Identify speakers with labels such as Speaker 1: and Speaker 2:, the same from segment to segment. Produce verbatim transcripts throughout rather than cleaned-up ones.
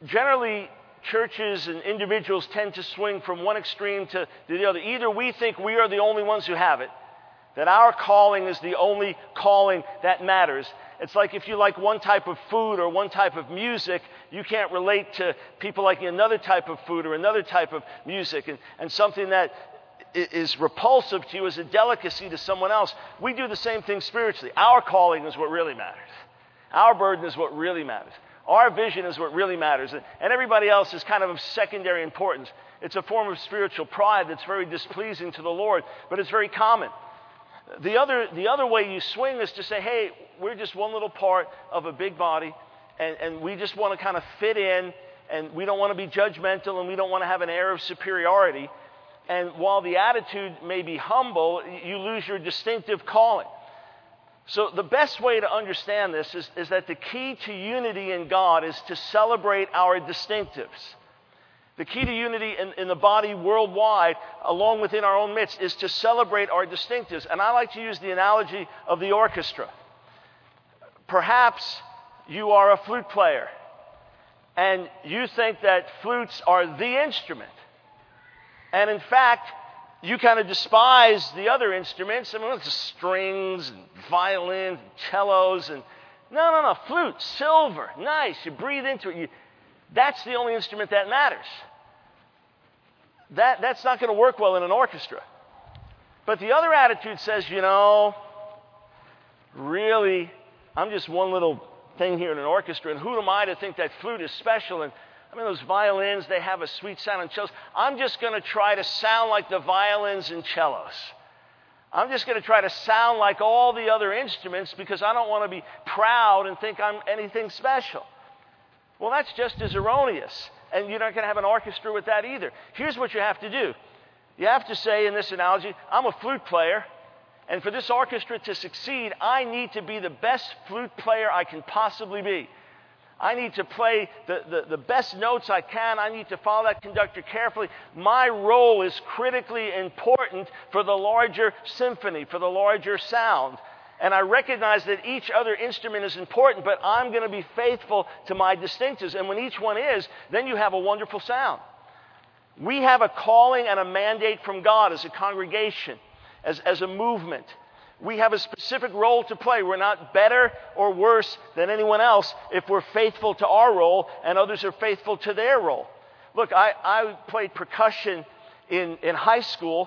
Speaker 1: generally, churches and individuals tend to swing from one extreme to the other. Either we think we are the only ones who have it, that our calling is the only calling that matters. It's like if you like one type of food or one type of music, you can't relate to people liking another type of food or another type of music. And, and something that is repulsive to you is a delicacy to someone else. We do the same thing spiritually. Our calling is what really matters. Our burden is what really matters. Our vision is what really matters. And everybody else is kind of of secondary importance. It's a form of spiritual pride that's very displeasing to the Lord, but it's very common. The other, the other way you swing is to say, hey, we're just one little part of a big body, and, and we just want to kind of fit in, and we don't want to be judgmental, and we don't want to have an air of superiority. And while the attitude may be humble, you lose your distinctive calling. So the best way to understand this is, is that the key to unity in God is to celebrate our distinctives. The key to unity in, in the body worldwide, along within our own midst, is to celebrate our distinctives. And I like to use the analogy of the orchestra. Perhaps you are a flute player, and you think that flutes are the instrument. And in fact, you kind of despise the other instruments. I mean, it's strings and violins and cellos. and No, no, no, flute, silver, nice. You breathe into it. You, that's the only instrument that matters. That, that's not going to work well in an orchestra. But the other attitude says, you know, really, I'm just one little thing here in an orchestra, and who am I to think that flute is special? And I mean, those violins, they have a sweet sound, and cellos. I'm just going to try to sound like the violins and cellos. I'm just going to try to sound like all the other instruments because I don't want to be proud and think I'm anything special. Well, that's just as erroneous. And you're not going to have an orchestra with that either. Here's what you have to do. You have to say in this analogy, I'm a flute player, and for this orchestra to succeed, I need to be the best flute player I can possibly be. I need to play the, the, the best notes I can. I need to follow that conductor carefully. My role is critically important for the larger symphony, for the larger sound. And I recognize that each other instrument is important, but I'm going to be faithful to my distinctives. And when each one is, then you have a wonderful sound. We have a calling and a mandate from God as a congregation, as, as a movement. We have a specific role to play. We're not better or worse than anyone else if we're faithful to our role and others are faithful to their role. Look, I, I played percussion in, in high school,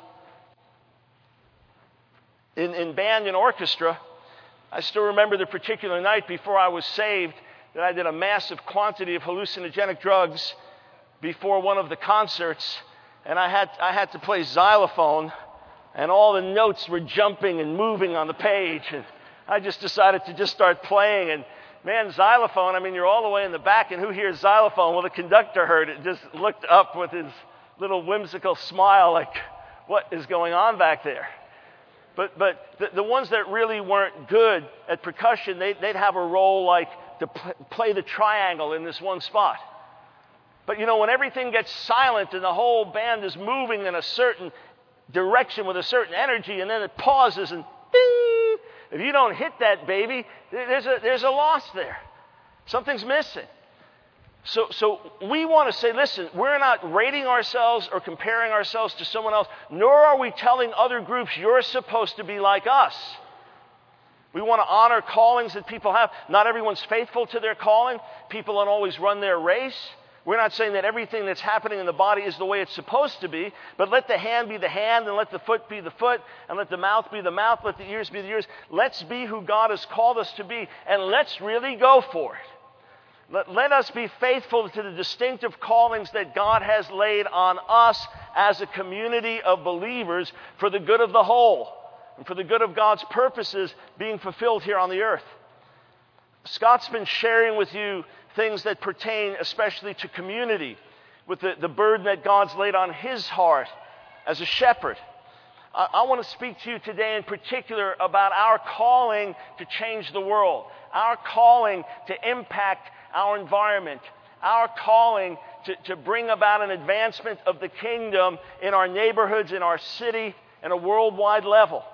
Speaker 1: in, in band and orchestra. I still remember the particular night before I was saved that I did a massive quantity of hallucinogenic drugs before one of the concerts, and I had, I had to play xylophone. And all the notes were jumping and moving on the page. And I just decided to just start playing. And man, xylophone, I mean, you're all the way in the back. And who hears xylophone? Well, the conductor heard it, just looked up with his little whimsical smile like, what is going on back there? But but the, the ones that really weren't good at percussion, they, they'd have a role like to pl- play the triangle in this one spot. But you know, when everything gets silent and the whole band is moving in a certain direction with a certain energy, and then it pauses and ding, if you don't hit that baby, there's a there's a loss there. Something's missing. So so we want to say, listen, we're not rating ourselves or comparing ourselves to someone else, nor are we telling other groups you're supposed to be like us. We want to honor callings that people have. Not everyone's faithful to their calling. People don't always run their race. We're not saying that everything that's happening in the body is the way it's supposed to be, but let the hand be the hand, and let the foot be the foot, and let the mouth be the mouth, let the ears be the ears. Let's be who God has called us to be, and let's really go for it. Let, let us be faithful to the distinctive callings that God has laid on us as a community of believers for the good of the whole, and for the good of God's purposes being fulfilled here on the earth. Scott's been sharing with you things that pertain especially to community, with the, the burden that God's laid on his heart as a shepherd. I, I want to speak to you today in particular about our calling to change the world, our calling to impact our environment, our calling to, to bring about an advancement of the kingdom in our neighborhoods, in our city, and a worldwide level.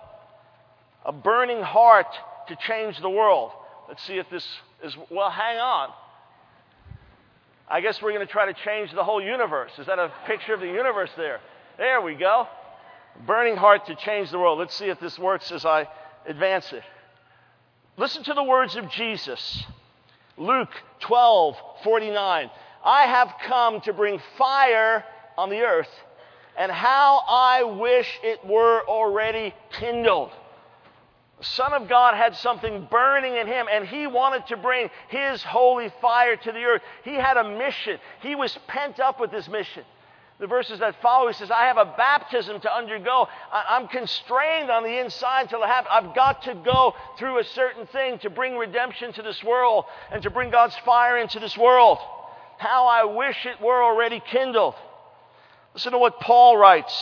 Speaker 1: A burning heart to change the world. Let's see if this is, well, hang on. I guess we're going to try to change the whole universe. Is that a picture of the universe there? There we go. Burning heart to change the world. Let's see if this works as I advance it. Listen to the words of Jesus. Luke twelve forty-nine. I have come to bring fire on the earth, and how I wish it were already kindled. The Son of God had something burning in him, and he wanted to bring his holy fire to the earth. He had a mission. He was pent up with this mission. The verses that follow, he says, I have a baptism to undergo. I'm constrained on the inside until I have. I've got to go through a certain thing to bring redemption to this world and to bring God's fire into this world. How I wish it were already kindled. Listen to what Paul writes.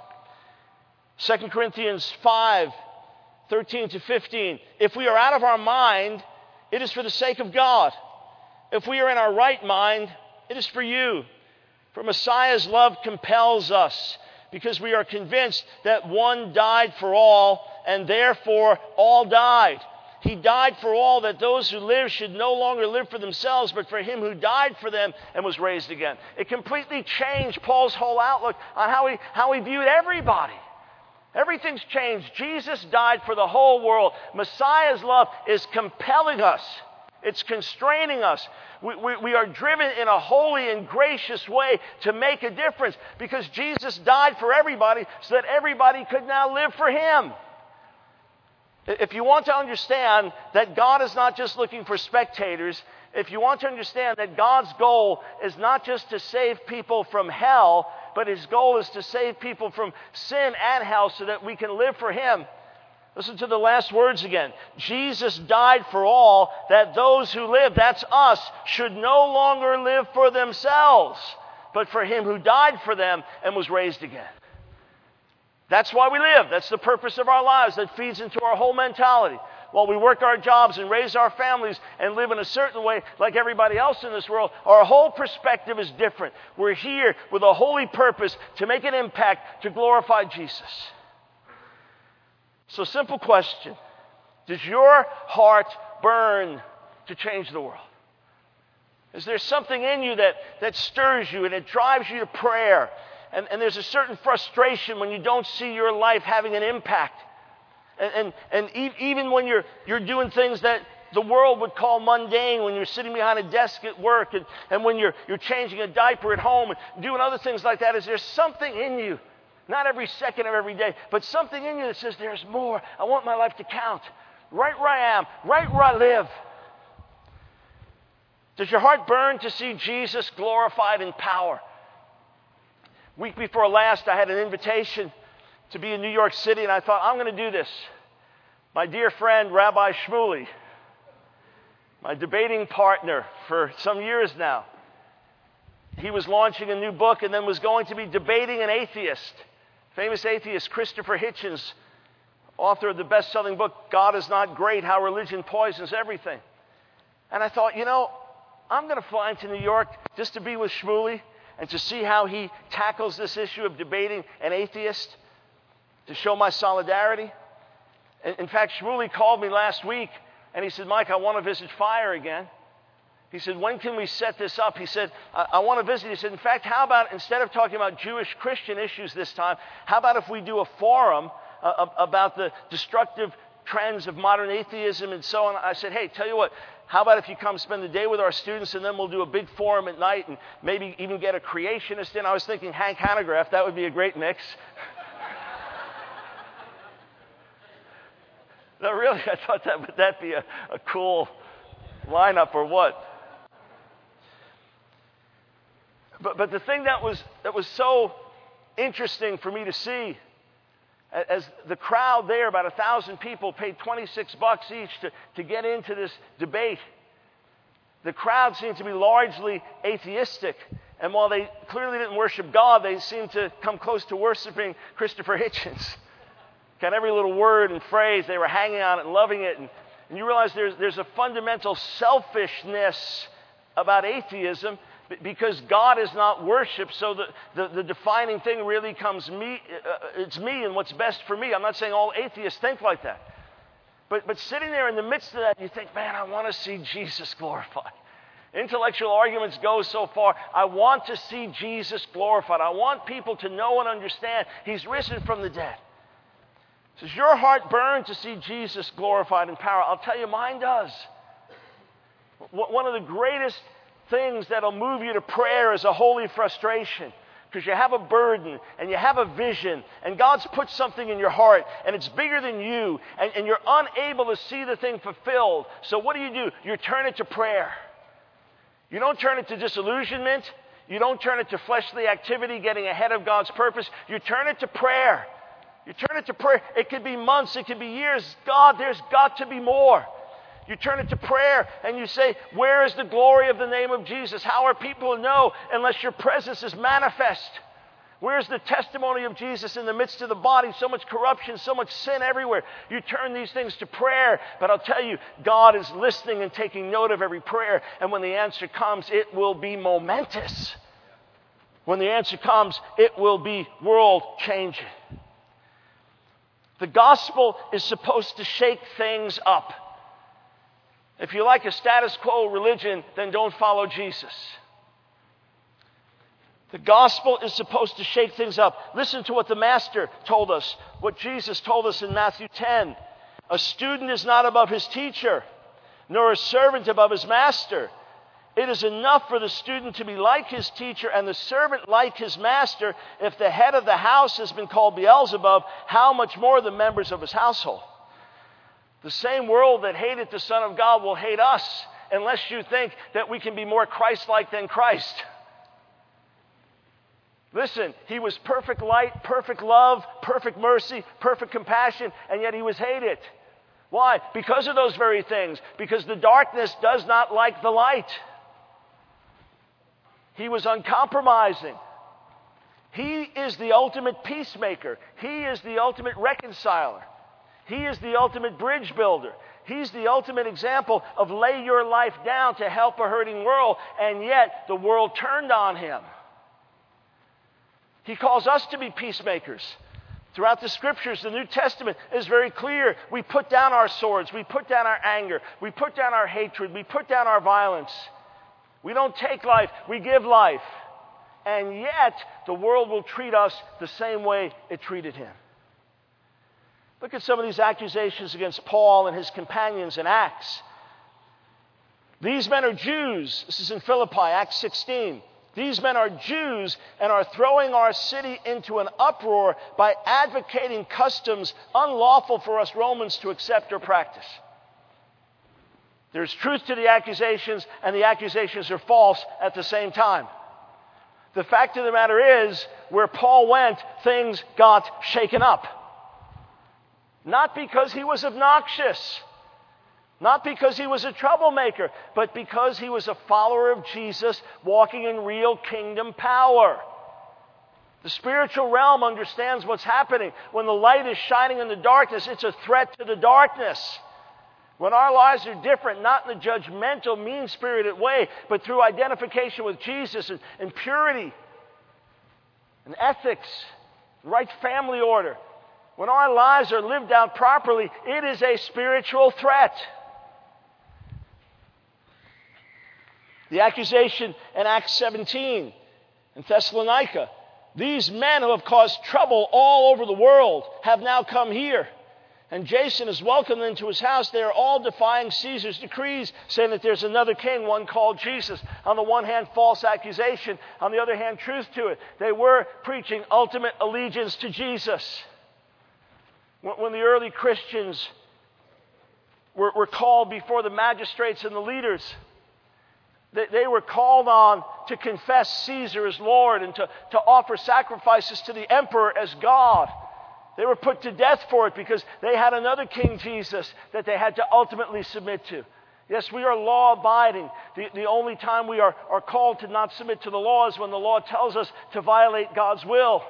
Speaker 1: Second Corinthians five, thirteen to fifteen. If we are out of our mind, it is for the sake of God. If we are in our right mind, it is for you. For Messiah's love compels us, because we are convinced that one died for all, and therefore all died. He died for all, that those who live should no longer live for themselves, but for him who died for them and was raised again. It completely changed Paul's whole outlook on how he, how he viewed everybody. Everything's changed. Jesus died for the whole world. Messiah's love is compelling us. It's constraining us. We, we, we are driven in a holy and gracious way to make a difference, because Jesus died for everybody so that everybody could now live for him. If you want to understand that God is not just looking for spectators, if you want to understand that God's goal is not just to save people from hell, but his goal is to save people from sin and hell so that we can live for him. Listen to the last words again. Jesus died for all, that those who live, that's us, should no longer live for themselves, but for him who died for them and was raised again. That's why we live. That's the purpose of our lives. That feeds into our whole mentality. While we work our jobs and raise our families and live in a certain way like everybody else in this world, our whole perspective is different. We're here with a holy purpose to make an impact to glorify Jesus. So, simple question. Does your heart burn to change the world? Is there something in you that, that stirs you and it drives you to prayer? And, and there's a certain frustration when you don't see your life having an impact. And, and, and e- even when you're, you're doing things that the world would call mundane, when you're sitting behind a desk at work, and, and when you're, you're changing a diaper at home and doing other things like that, is there something in you, not every second of every day, but something in you that says, there's more. I want my life to count. Right where I am, right where I live. Does your heart burn to see Jesus glorified in power? Week before last, I had an invitation to be in New York City, and I thought, I'm going to do this. My dear friend, Rabbi Shmuley, my debating partner for some years now, he was launching a new book and then was going to be debating an atheist, famous atheist Christopher Hitchens, author of the best-selling book, God is Not Great, How Religion Poisons Everything. And I thought, you know, I'm going to fly into New York just to be with Shmuley and to see how he tackles this issue of debating an atheist, to show my solidarity. In fact, Shmuley called me last week, and he said, Mike, I want to visit Fire again. He said, when can we set this up? He said, I, I want to visit. He said, in fact, how about, instead of talking about Jewish-Christian issues this time, how about if we do a forum uh, about the destructive trends of modern atheism and so on? I said, hey, tell you what, how about if you come spend the day with our students, and then we'll do a big forum at night and maybe even get a creationist in? I was thinking Hank Hanegraaff, that would be a great mix. No, really, I thought that would that be a, a cool lineup or what? But but the thing that was that was so interesting for me to see, as the crowd there, about a thousand people, paid twenty-six bucks each to, to get into this debate. The crowd seemed to be largely atheistic. And while they clearly didn't worship God, they seemed to come close to worshiping Christopher Hitchens. Got every little word and phrase, they were hanging on it and loving it. And, and you realize there's, there's a fundamental selfishness about atheism, because God is not worshipped, so the, the, the defining thing really comes me, uh, it's me and what's best for me. I'm not saying all atheists think like that. But, but sitting there in the midst of that, you think, man, I want to see Jesus glorified. Intellectual arguments go so far. I want to see Jesus glorified. I want people to know and understand He's risen from the dead. Does your heart burn to see Jesus glorified in power? I'll tell you, mine does. One of the greatest things that'll move you to prayer is a holy frustration. Because you have a burden and you have a vision and God's put something in your heart and it's bigger than you and, and you're unable to see the thing fulfilled. So what do you do? You turn it to prayer. You don't turn it to disillusionment. You don't turn it to fleshly activity, getting ahead of God's purpose. You turn it to prayer. You turn it to prayer. It could be months. It could be years. God, there's got to be more. You turn it to prayer and you say, where is the glory of the name of Jesus? How are people to know unless your presence is manifest? Where's the testimony of Jesus in the midst of the body? So much corruption, so much sin everywhere. You turn these things to prayer. But I'll tell you, God is listening and taking note of every prayer. And when the answer comes, it will be momentous. When the answer comes, it will be world-changing. The gospel is supposed to shake things up. If you like a status quo religion, then don't follow Jesus. The gospel is supposed to shake things up. Listen to what the Master told us, what Jesus told us in Matthew ten. A student is not above his teacher, nor a servant above his master. It is enough for the student to be like his teacher and the servant like his master. If the head of the house has been called Beelzebub, how much more the members of his household? The same world that hated the Son of God will hate us unless you think that we can be more Christ-like than Christ. Listen, He was perfect light, perfect love, perfect mercy, perfect compassion, and yet He was hated. Why? Because of those very things. Because the darkness does not like the light. He was uncompromising. He is the ultimate peacemaker. He is the ultimate reconciler. He is the ultimate bridge builder. He's the ultimate example of lay your life down to help a hurting world, and yet the world turned on Him. He calls us to be peacemakers. Throughout the Scriptures, the New Testament is very clear. We put down our swords. We put down our anger. We put down our hatred. We put down our violence. We don't take life. We give life. And yet, the world will treat us the same way it treated Him. Look at some of these accusations against Paul and his companions in Acts. These men are Jews. This is in Philippi, Acts sixteen. These men are Jews and are throwing our city into an uproar by advocating customs unlawful for us Romans to accept or practice. There's truth to the accusations, and the accusations are false at the same time. The fact of the matter is, where Paul went, things got shaken up. Not because he was obnoxious, not because he was a troublemaker, but because he was a follower of Jesus walking in real kingdom power. The spiritual realm understands what's happening. When the light is shining in the darkness, it's a threat to the darkness. When our lives are different, not in a judgmental, mean-spirited way, but through identification with Jesus and, and purity and ethics, right family order. When our lives are lived out properly, it is a spiritual threat. The accusation in Acts seventeen in Thessalonica. These men who have caused trouble all over the world have now come here. And Jason has welcomed them to his house. They are all defying Caesar's decrees, saying that there's another king, one called Jesus. On the one hand, false accusation. On the other hand, truth to it. They were preaching ultimate allegiance to Jesus. When the early Christians were, were called before the magistrates and the leaders, they, they were called on to confess Caesar as Lord and to, to offer sacrifices to the emperor as God. They were put to death for it because they had another King Jesus that they had to ultimately submit to. Yes, we are law-abiding. The, the only time we are, are called to not submit to the law is when the law tells us to violate God's will.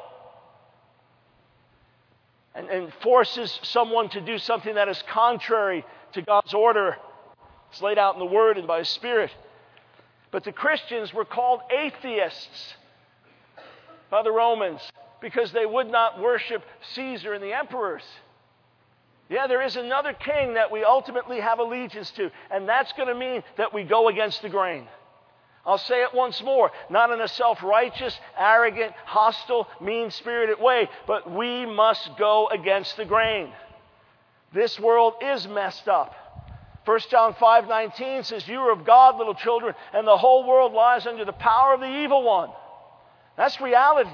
Speaker 1: And, and forces someone to do something that is contrary to God's order. It's laid out in the Word and by His Spirit. But the Christians were called atheists by the Romans because they would not worship Caesar and the emperors. Yeah, there is another king that we ultimately have allegiance to, and that's going to mean that we go against the grain. I'll say it once more, not in a self-righteous, arrogant, hostile, mean-spirited way, but we must go against the grain. This world is messed up. First John five nineteen says, you are of God, little children, and the whole world lies under the power of the evil one. That's reality.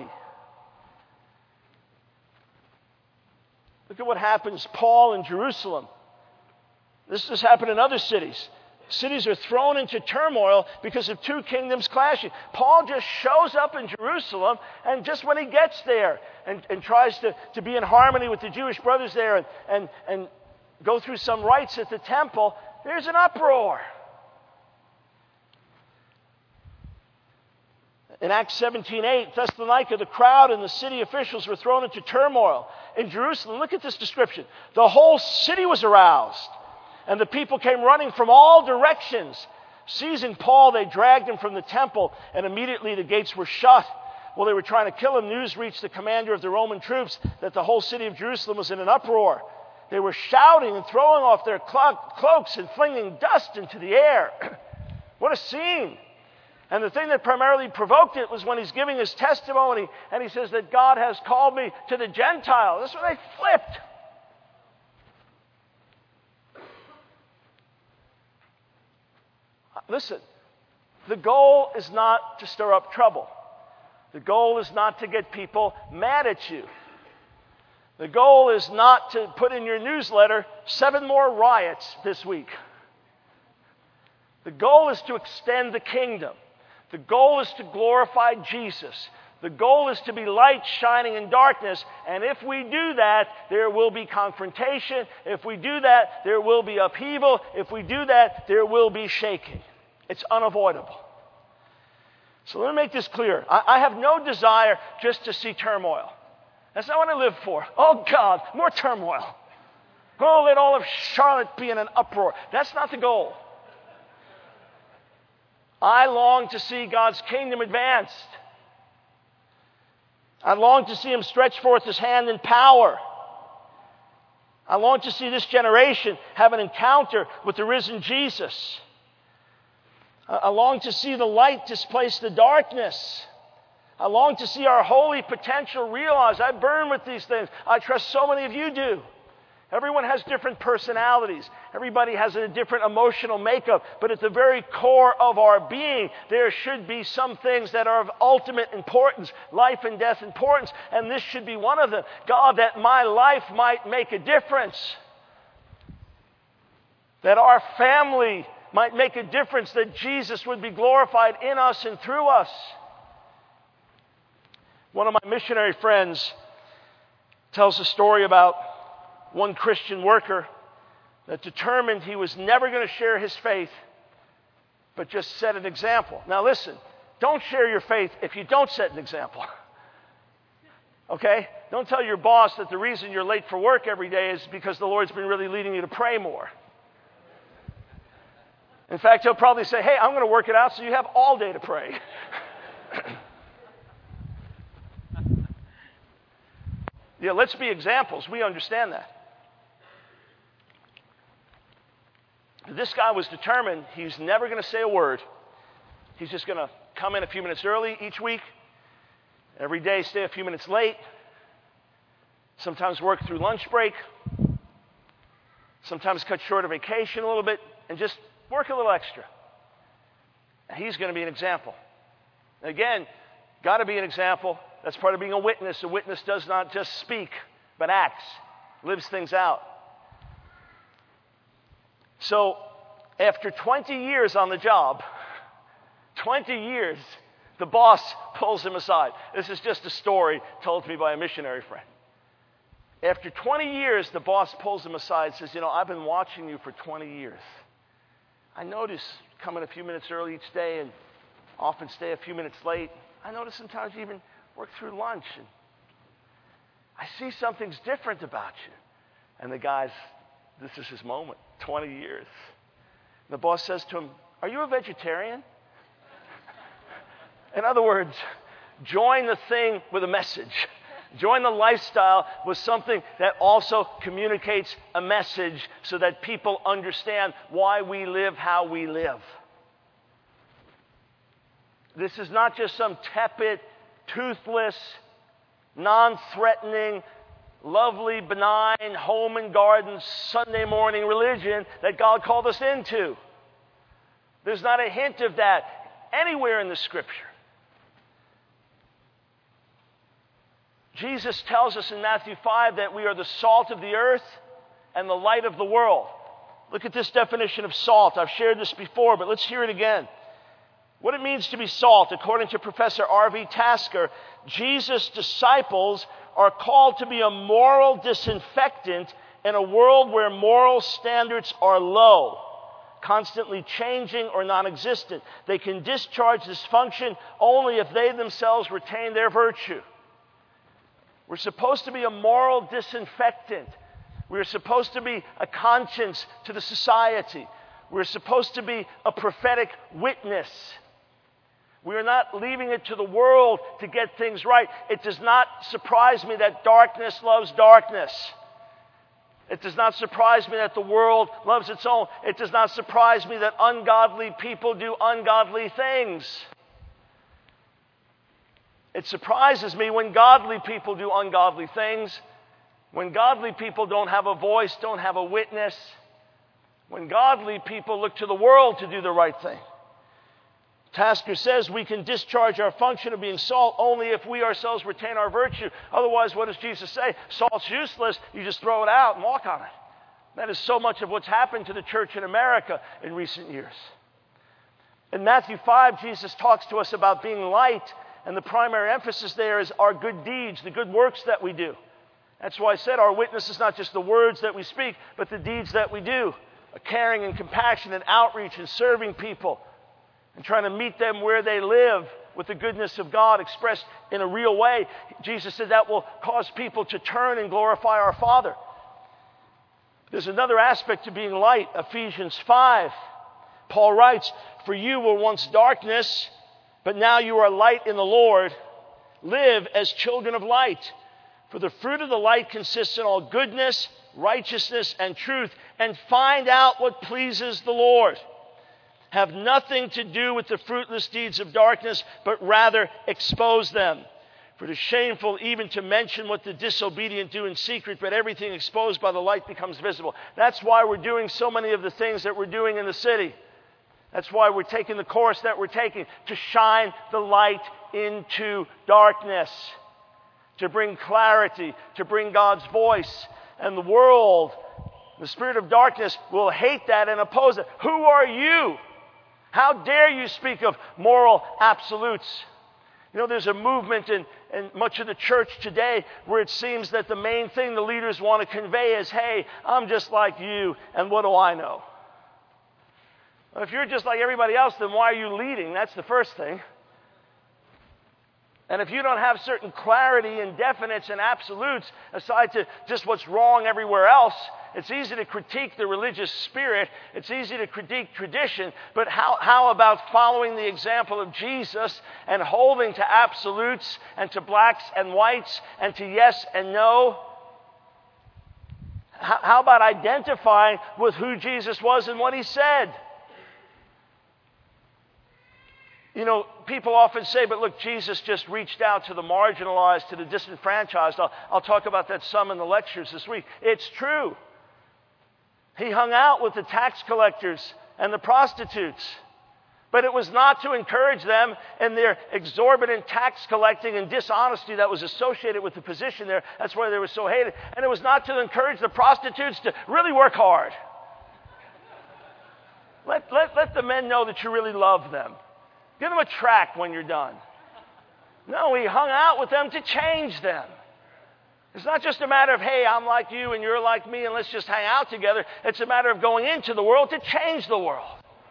Speaker 1: Look at what happens, Paul in Jerusalem. This has happened in other cities. Cities are thrown into turmoil because of two kingdoms clashing. Paul just shows up in Jerusalem, and just when he gets there and, and tries to, to be in harmony with the Jewish brothers there and, and, and go through some rites at the temple, there's an uproar. In Acts seventeen eight, Thessalonica, the crowd and the city officials were thrown into turmoil. In Jerusalem, look at this description. The whole city was aroused, and the people came running from all directions. Seizing Paul, they dragged him from the temple, and immediately the gates were shut. While they were trying to kill him, news reached the commander of the Roman troops that the whole city of Jerusalem was in an uproar. They were shouting and throwing off their clo- cloaks and flinging dust into the air. What a scene! And the thing that primarily provoked it was when he's giving his testimony, and he says that God has called me to the Gentiles. That's when they flipped. Listen, the goal is not to stir up trouble. The goal is not to get people mad at you. The goal is not to put in your newsletter seven more riots this week. The goal is to extend the kingdom. The goal is to glorify Jesus. The goal is to be light shining in darkness. And if we do that, there will be confrontation. If we do that, there will be upheaval. If we do that, there will be shaking. It's unavoidable. So let me make this clear. I, I have no desire just to see turmoil. That's not what I live for. Oh, God, more turmoil. Oh, let all of Charlotte be in an uproar. That's not the goal. I long to see God's kingdom advanced. I long to see Him stretch forth His hand in power. I long to see this generation have an encounter with the risen Jesus. I long to see the light displace the darkness. I long to see our holy potential realized. I burn with these things. I trust so many of you do. Everyone has different personalities. Everybody has a different emotional makeup. But at the very core of our being, there should be some things that are of ultimate importance, life and death importance. And this should be one of them. God, that my life might make a difference. That our family might make a difference. That Jesus would be glorified in us and through us. One of my missionary friends tells a story about one Christian worker that determined he was never going to share his faith, but just set an example. Now listen, don't share your faith if you don't set an example. Okay? Don't tell your boss that the reason you're late for work every day is because the Lord's been really leading you to pray more. In fact, he'll probably say, hey, I'm going to work it out so you have all day to pray. Yeah, let's be examples. We understand that. This guy was determined he's never going to say a word. He's just going to come in a few minutes early each week. Every day stay a few minutes late. Sometimes work through lunch break. Sometimes cut short a vacation a little bit and just work a little extra. And he's going to be an example. Again, got to be an example. That's part of being a witness. A witness does not just speak, but acts, lives things out. So, after twenty years on the job, twenty years, the boss pulls him aside. This is just a story told to me by a missionary friend. After twenty years, the boss pulls him aside and says, you know, I've been watching you for twenty years. I notice coming a few minutes early each day and often stay a few minutes late. I notice sometimes you even work through lunch. And I see something's different about you. And the guy's, this is his moment, twenty years. And the boss says to him, are you a vegetarian? In other words, join the thing with a message. Join the lifestyle with something that also communicates a message so that people understand why we live how we live. This is not just some tepid, toothless, non-threatening, lovely, benign, home and garden, Sunday morning religion that God called us into. There's not a hint of that anywhere in the Scripture. Jesus tells us in Matthew five that we are the salt of the earth and the light of the world. Look at this definition of salt. I've shared this before, but let's hear it again. What it means to be salt, according to Professor R V Tasker, Jesus' disciples are called to be a moral disinfectant in a world where moral standards are low, constantly changing or non-existent. They can discharge this function only if they themselves retain their virtue. We're supposed to be a moral disinfectant. We're supposed to be a conscience to the society. We're supposed to be a prophetic witness. We are not leaving it to the world to get things right. It does not surprise me that darkness loves darkness. It does not surprise me that the world loves its own. It does not surprise me that ungodly people do ungodly things. It surprises me when godly people do ungodly things, when godly people don't have a voice, don't have a witness, when godly people look to the world to do the right thing. Tasker says we can discharge our function of being salt only if we ourselves retain our virtue. Otherwise, what does Jesus say? Salt's useless. You just throw it out and walk on it. That is so much of what's happened to the church in America in recent years. In Matthew five, Jesus talks to us about being light, and the primary emphasis there is our good deeds, the good works that we do. That's why I said our witness is not just the words that we speak, but the deeds that we do. A caring and compassion and outreach and serving people, and trying to meet them where they live with the goodness of God expressed in a real way. Jesus said that will cause people to turn and glorify our Father. There's another aspect to being light. Ephesians five. Paul writes, "For you were once darkness, but now you are light in the Lord. Live as children of light. For the fruit of the light consists in all goodness, righteousness, and truth. And find out what pleases the Lord. Have nothing to do with the fruitless deeds of darkness, but rather expose them. For it is shameful even to mention what the disobedient do in secret, but everything exposed by the light becomes visible." That's why we're doing so many of the things that we're doing in the city. That's why we're taking the course that we're taking, to shine the light into darkness, to bring clarity, to bring God's voice. And the world, the spirit of darkness, will hate that and oppose it. Who are you? How dare you speak of moral absolutes? You know, there's a movement in, in much of the church today where it seems that the main thing the leaders want to convey is, hey, I'm just like you, and what do I know? Well, if you're just like everybody else, then why are you leading? That's the first thing. And if you don't have certain clarity and definites and absolutes, aside to just what's wrong everywhere else, it's easy to critique the religious spirit. It's easy to critique tradition. But how, how about following the example of Jesus and holding to absolutes and to blacks and whites and to yes and no? How, how about identifying with who Jesus was and what he said? You know, people often say, but look, Jesus just reached out to the marginalized, to the disenfranchised. I'll, I'll talk about that some in the lectures this week. It's true. He hung out with the tax collectors and the prostitutes. But it was not to encourage them in their exorbitant tax collecting and dishonesty that was associated with the position there. That's why they were so hated. And it was not to encourage the prostitutes to really work hard. Let, let, let the men know that you really love them. Give them a tract when you're done. No, he hung out with them to change them. It's not just a matter of, hey, I'm like you and you're like me and let's just hang out together. It's a matter of going into the world to change the world.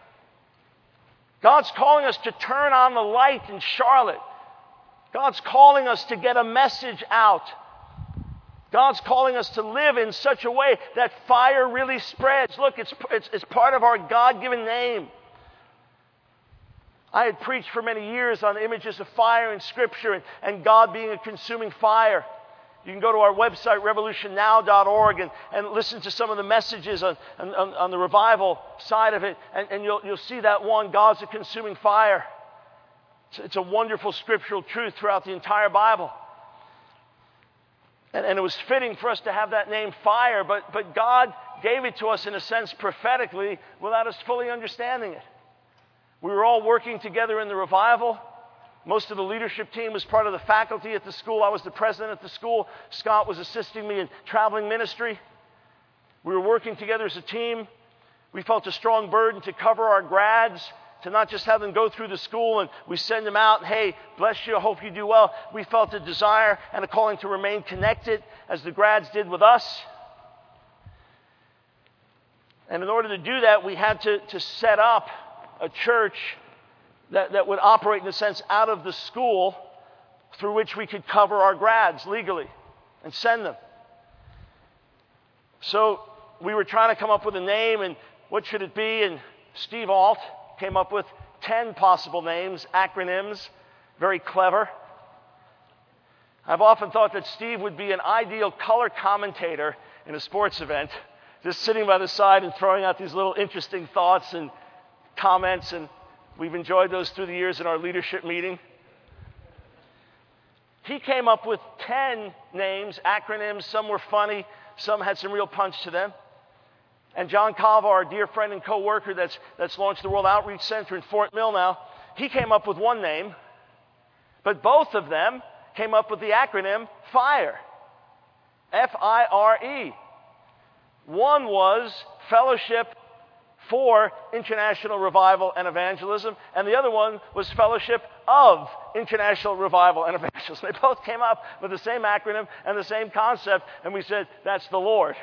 Speaker 1: God's calling us to turn on the light in Charlotte. God's calling us to get a message out. God's calling us to live in such a way that fire really spreads. Look, it's, it's, it's part of our God-given name. I had preached for many years on images of fire in Scripture and, and God being a consuming fire. You can go to our website, revolution now dot org, and, and listen to some of the messages on, on, on the revival side of it, and, and you'll, you'll see that one, God's a consuming fire. It's, it's a wonderful scriptural truth throughout the entire Bible. And, and it was fitting for us to have that name Fire, but, but God gave it to us in a sense prophetically without us fully understanding it. We were all working together in the revival. Most of the leadership team was part of the faculty at the school. I was the president at the school. Scott was assisting me in traveling ministry. We were working together as a team. We felt a strong burden to cover our grads, to not just have them go through the school and we send them out, hey, bless you, I hope you do well. We felt a desire and a calling to remain connected as the grads did with us. And in order to do that, we had to, to set up a church that, that would operate, in a sense, out of the school through which we could cover our grads legally and send them. So we were trying to come up with a name, and what should it be? And Steve Alt came up with ten possible names, acronyms, very clever. I've often thought that Steve would be an ideal color commentator in a sports event, just sitting by the side and throwing out these little interesting thoughts and comments, and we've enjoyed those through the years in our leadership meeting. He came up with ten names, acronyms. Some were funny, some had some real punch to them. And John Calva, our dear friend and co-worker that's, that's launched the World Outreach Center in Fort Mill now, he came up with one name, but both of them came up with the acronym FIRE, F I R E. One was Fellowship for International Revival and Evangelism, and the other one was Fellowship of International Revival and Evangelism. They both came up with the same acronym and the same concept, and we said, that's the Lord.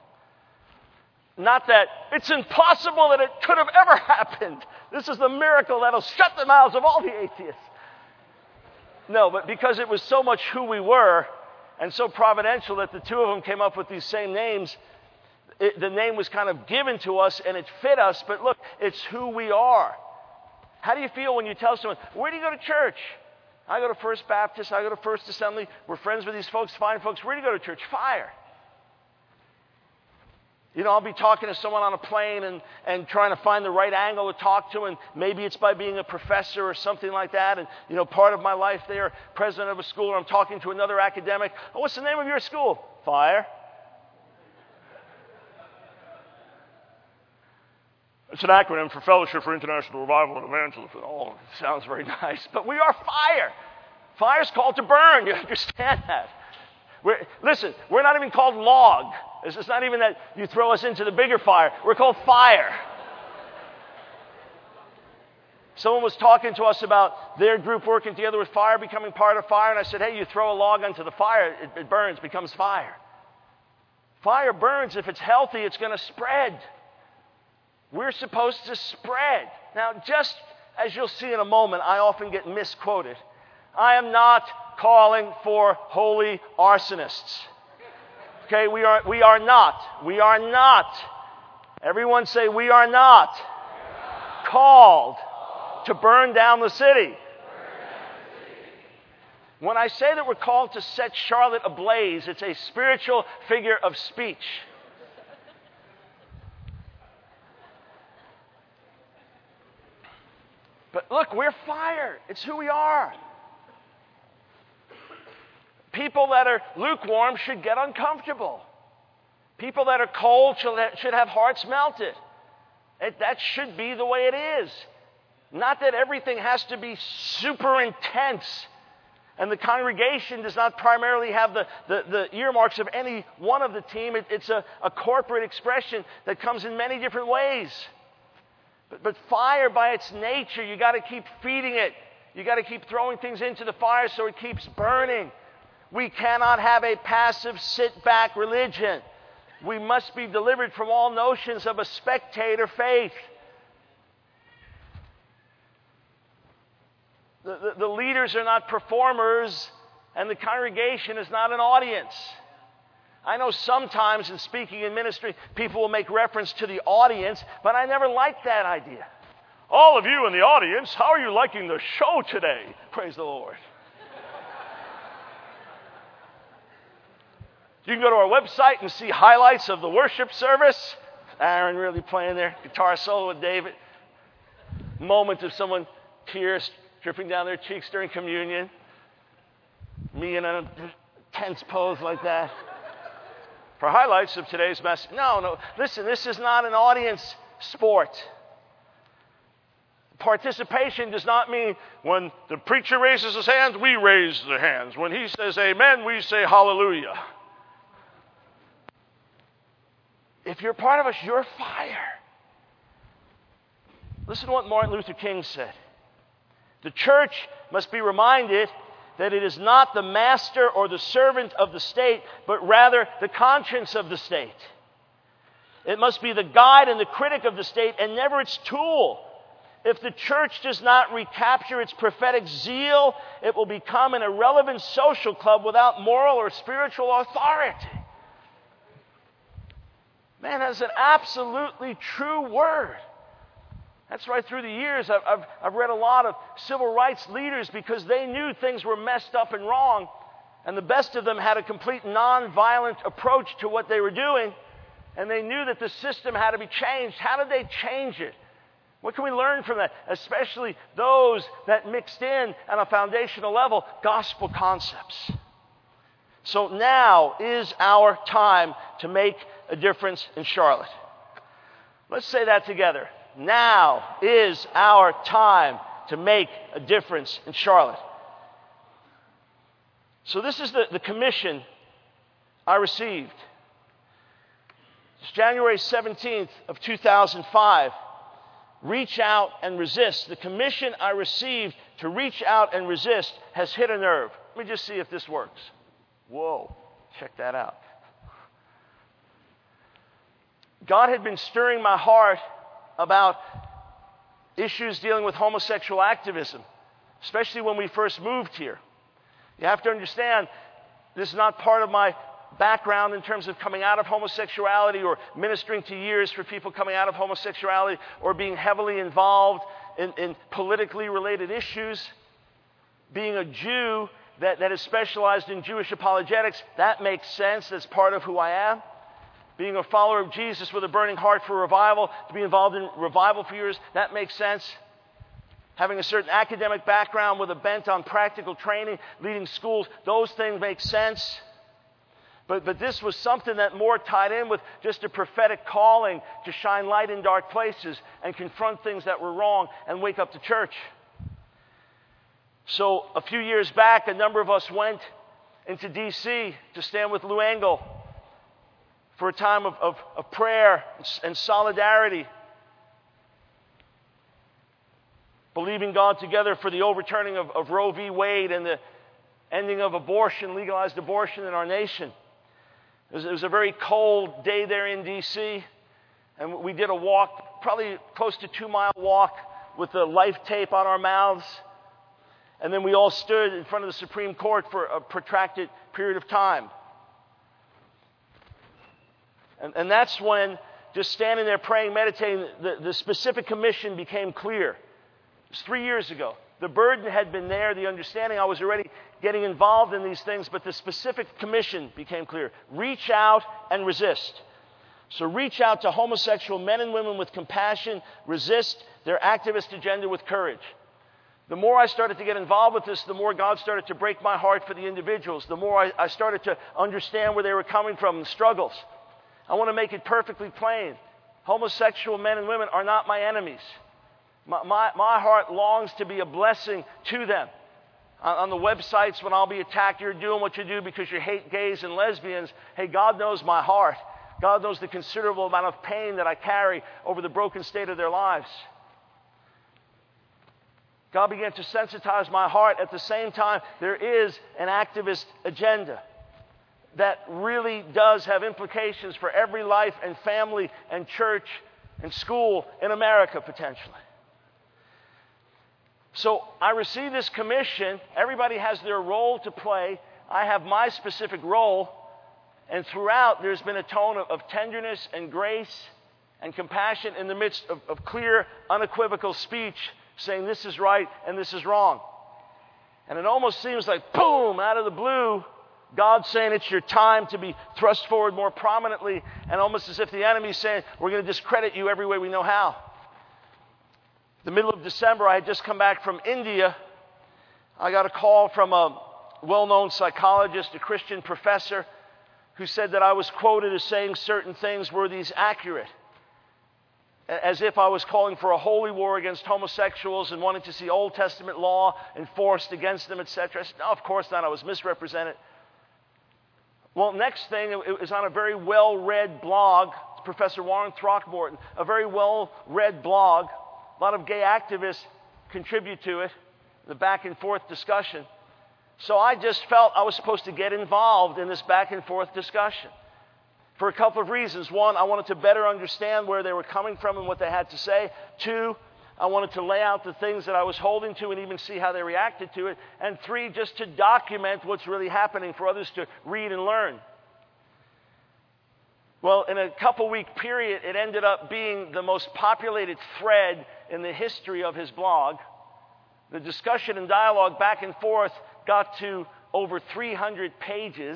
Speaker 1: Not that it's impossible that it could have ever happened. This is the miracle that'll shut the mouths of all the atheists. No, but because it was so much who we were and so providential that the two of them came up with these same names, it, the name was kind of given to us and it fit us. But look, it's who we are. How do you feel when you tell someone, where do you go to church? I go to First Baptist. I go to First Assembly. We're friends with these folks, fine folks. Where do you go to church? Fire. You know, I'll be talking to someone on a plane and, and trying to find the right angle to talk to, and maybe it's by being a professor or something like that. And, you know, part of my life there, president of a school, or I'm talking to another academic. Oh, what's the name of your school? Fire. It's an acronym for Fellowship for International Revival and Evangelism. Oh, it sounds very nice. But we are fire. Fire's called to burn. You understand that? We're, listen, we're not even called log. It's not even that you throw us into the bigger fire. We're called fire. Someone was talking to us about their group working together with fire, becoming part of fire. And I said, hey, you throw a log onto the fire, it, it burns, becomes fire. Fire burns. If it's healthy, it's going to spread. We're supposed to spread. Now, just as you'll see in a moment, I often get misquoted. I am not calling for holy arsonists. Okay, we are we are not. We are not. Everyone say we are not called to burn down the city. When I say that we're called to set Charlotte ablaze, it's a spiritual figure of speech. But look, we're fire. It's who we are. People that are lukewarm should get uncomfortable. People that are cold should have hearts melted. It, that should be the way it is. Not that everything has to be super intense. And the congregation does not primarily have the, the, the earmarks of any one of the team. It, it's a, a corporate expression that comes in many different ways. But, but fire by its nature, you got to keep feeding it. You got to keep throwing things into the fire so it keeps burning. We cannot have a passive sit-back religion. We must be delivered from all notions of a spectator faith. The, the, the leaders are not performers, and the congregation is not an audience. I know sometimes in speaking in ministry, people will make reference to the audience, but I never liked that idea. All of you in the audience, how are you liking the show today? Praise the Lord. You can go to our website and see highlights of the worship service. Aaron really playing their guitar solo with David. Moment of someone, tears dripping down their cheeks during communion. Me in a tense pose like that. For highlights of today's message. No, no, listen, this is not an audience sport. Participation does not mean when the preacher raises his hands, we raise the hands. When he says amen, we say hallelujah. If you're part of us, you're fire. Listen to what Martin Luther King said. The church must be reminded that it is not the master or the servant of the state, but rather the conscience of the state. It must be the guide and the critic of the state and never its tool. If the church does not recapture its prophetic zeal, it will become an irrelevant social club without moral or spiritual authority. Man, that's an absolutely true word. That's right. Through the years, I've, I've, I've read a lot of civil rights leaders because they knew things were messed up and wrong, and the best of them had a complete nonviolent approach to what they were doing, and they knew that the system had to be changed. How did they change it? What can we learn from that? Especially those that mixed in on a foundational level gospel concepts. So now is our time to make a difference in Charlotte. Let's say that together. Now is our time to make a difference in Charlotte. So this is the, the commission I received. It's January seventeenth of two thousand five. Reach out and resist. The commission I received to reach out and resist has hit a nerve. Let me just see if this works. Whoa, check that out. God had been stirring my heart about issues dealing with homosexual activism, especially when we first moved here. You have to understand, this is not part of my background in terms of coming out of homosexuality or ministering to years for people coming out of homosexuality or being heavily involved in, in politically related issues. Being a Jew that, that is specialized in Jewish apologetics, that makes sense. That's part of who I am. Being a follower of Jesus with a burning heart for revival, to be involved in revival for years, that makes sense. Having a certain academic background with a bent on practical training, leading schools, those things make sense. But, but this was something that more tied in with just a prophetic calling to shine light in dark places and confront things that were wrong and wake up the church. So a few years back, a number of us went into D C to stand with Lou Engle for a time of, of, of prayer and solidarity, believing God together for the overturning of, of Roe v. Wade and the ending of abortion, legalized abortion in our nation. It was, it was a very cold day there in D C, and we did a walk, probably close to two-mile walk, with the life tape on our mouths. And then we all stood in front of the Supreme Court for a protracted period of time. And, and that's when, just standing there praying, meditating, the, the specific commission became clear. It was three years ago. The burden had been there, the understanding. I was already getting involved in these things, but the specific commission became clear. Reach out and resist. So reach out to homosexual men and women with compassion. Resist their activist agenda with courage. The more I started to get involved with this, the more God started to break my heart for the individuals. The more I, I started to understand where they were coming from, the struggles. I want to make it perfectly plain. Homosexual men and women are not my enemies. My, my, my heart longs to be a blessing to them. On, on the websites, when I'll be attacked, you're doing what you do because you hate gays and lesbians. Hey, God knows my heart. God knows the considerable amount of pain that I carry over the broken state of their lives. God began to sensitize my heart. At the same time, there is an activist agenda that really does have implications for every life and family and church and school in America, potentially. So I receive this commission. Everybody has their role to play. I have my specific role. And throughout, there's been a tone of, of tenderness and grace and compassion in the midst of, of clear, unequivocal speech, saying this is right and this is wrong. And it almost seems like, boom, out of the blue, God's saying it's your time to be thrust forward more prominently, and almost as if the enemy's saying, we're going to discredit you every way we know how. The middle of December, I had just come back from India I got a call from a well-known psychologist, a Christian professor, who said that I was quoted as saying certain things. Were these accurate? As if I was calling for a holy war against homosexuals and wanting to see Old Testament law enforced against them, et cetera. I said, no, of course not. I was misrepresented. Well, next thing, it was on a very well-read blog. It's Professor Warren Throckmorton, a very well-read blog. A lot of gay activists contribute to it, the back and forth discussion. So I just felt I was supposed to get involved in this back and forth discussion for a couple of reasons. One, I wanted to better understand where they were coming from and what they had to say. Two, I wanted to lay out the things that I was holding to and even see how they reacted to it. And three, just to document what's really happening for others to read and learn. Well, in a couple-week period, it ended up being the most populated thread in the history of his blog. The discussion and dialogue back and forth got to over three hundred pages.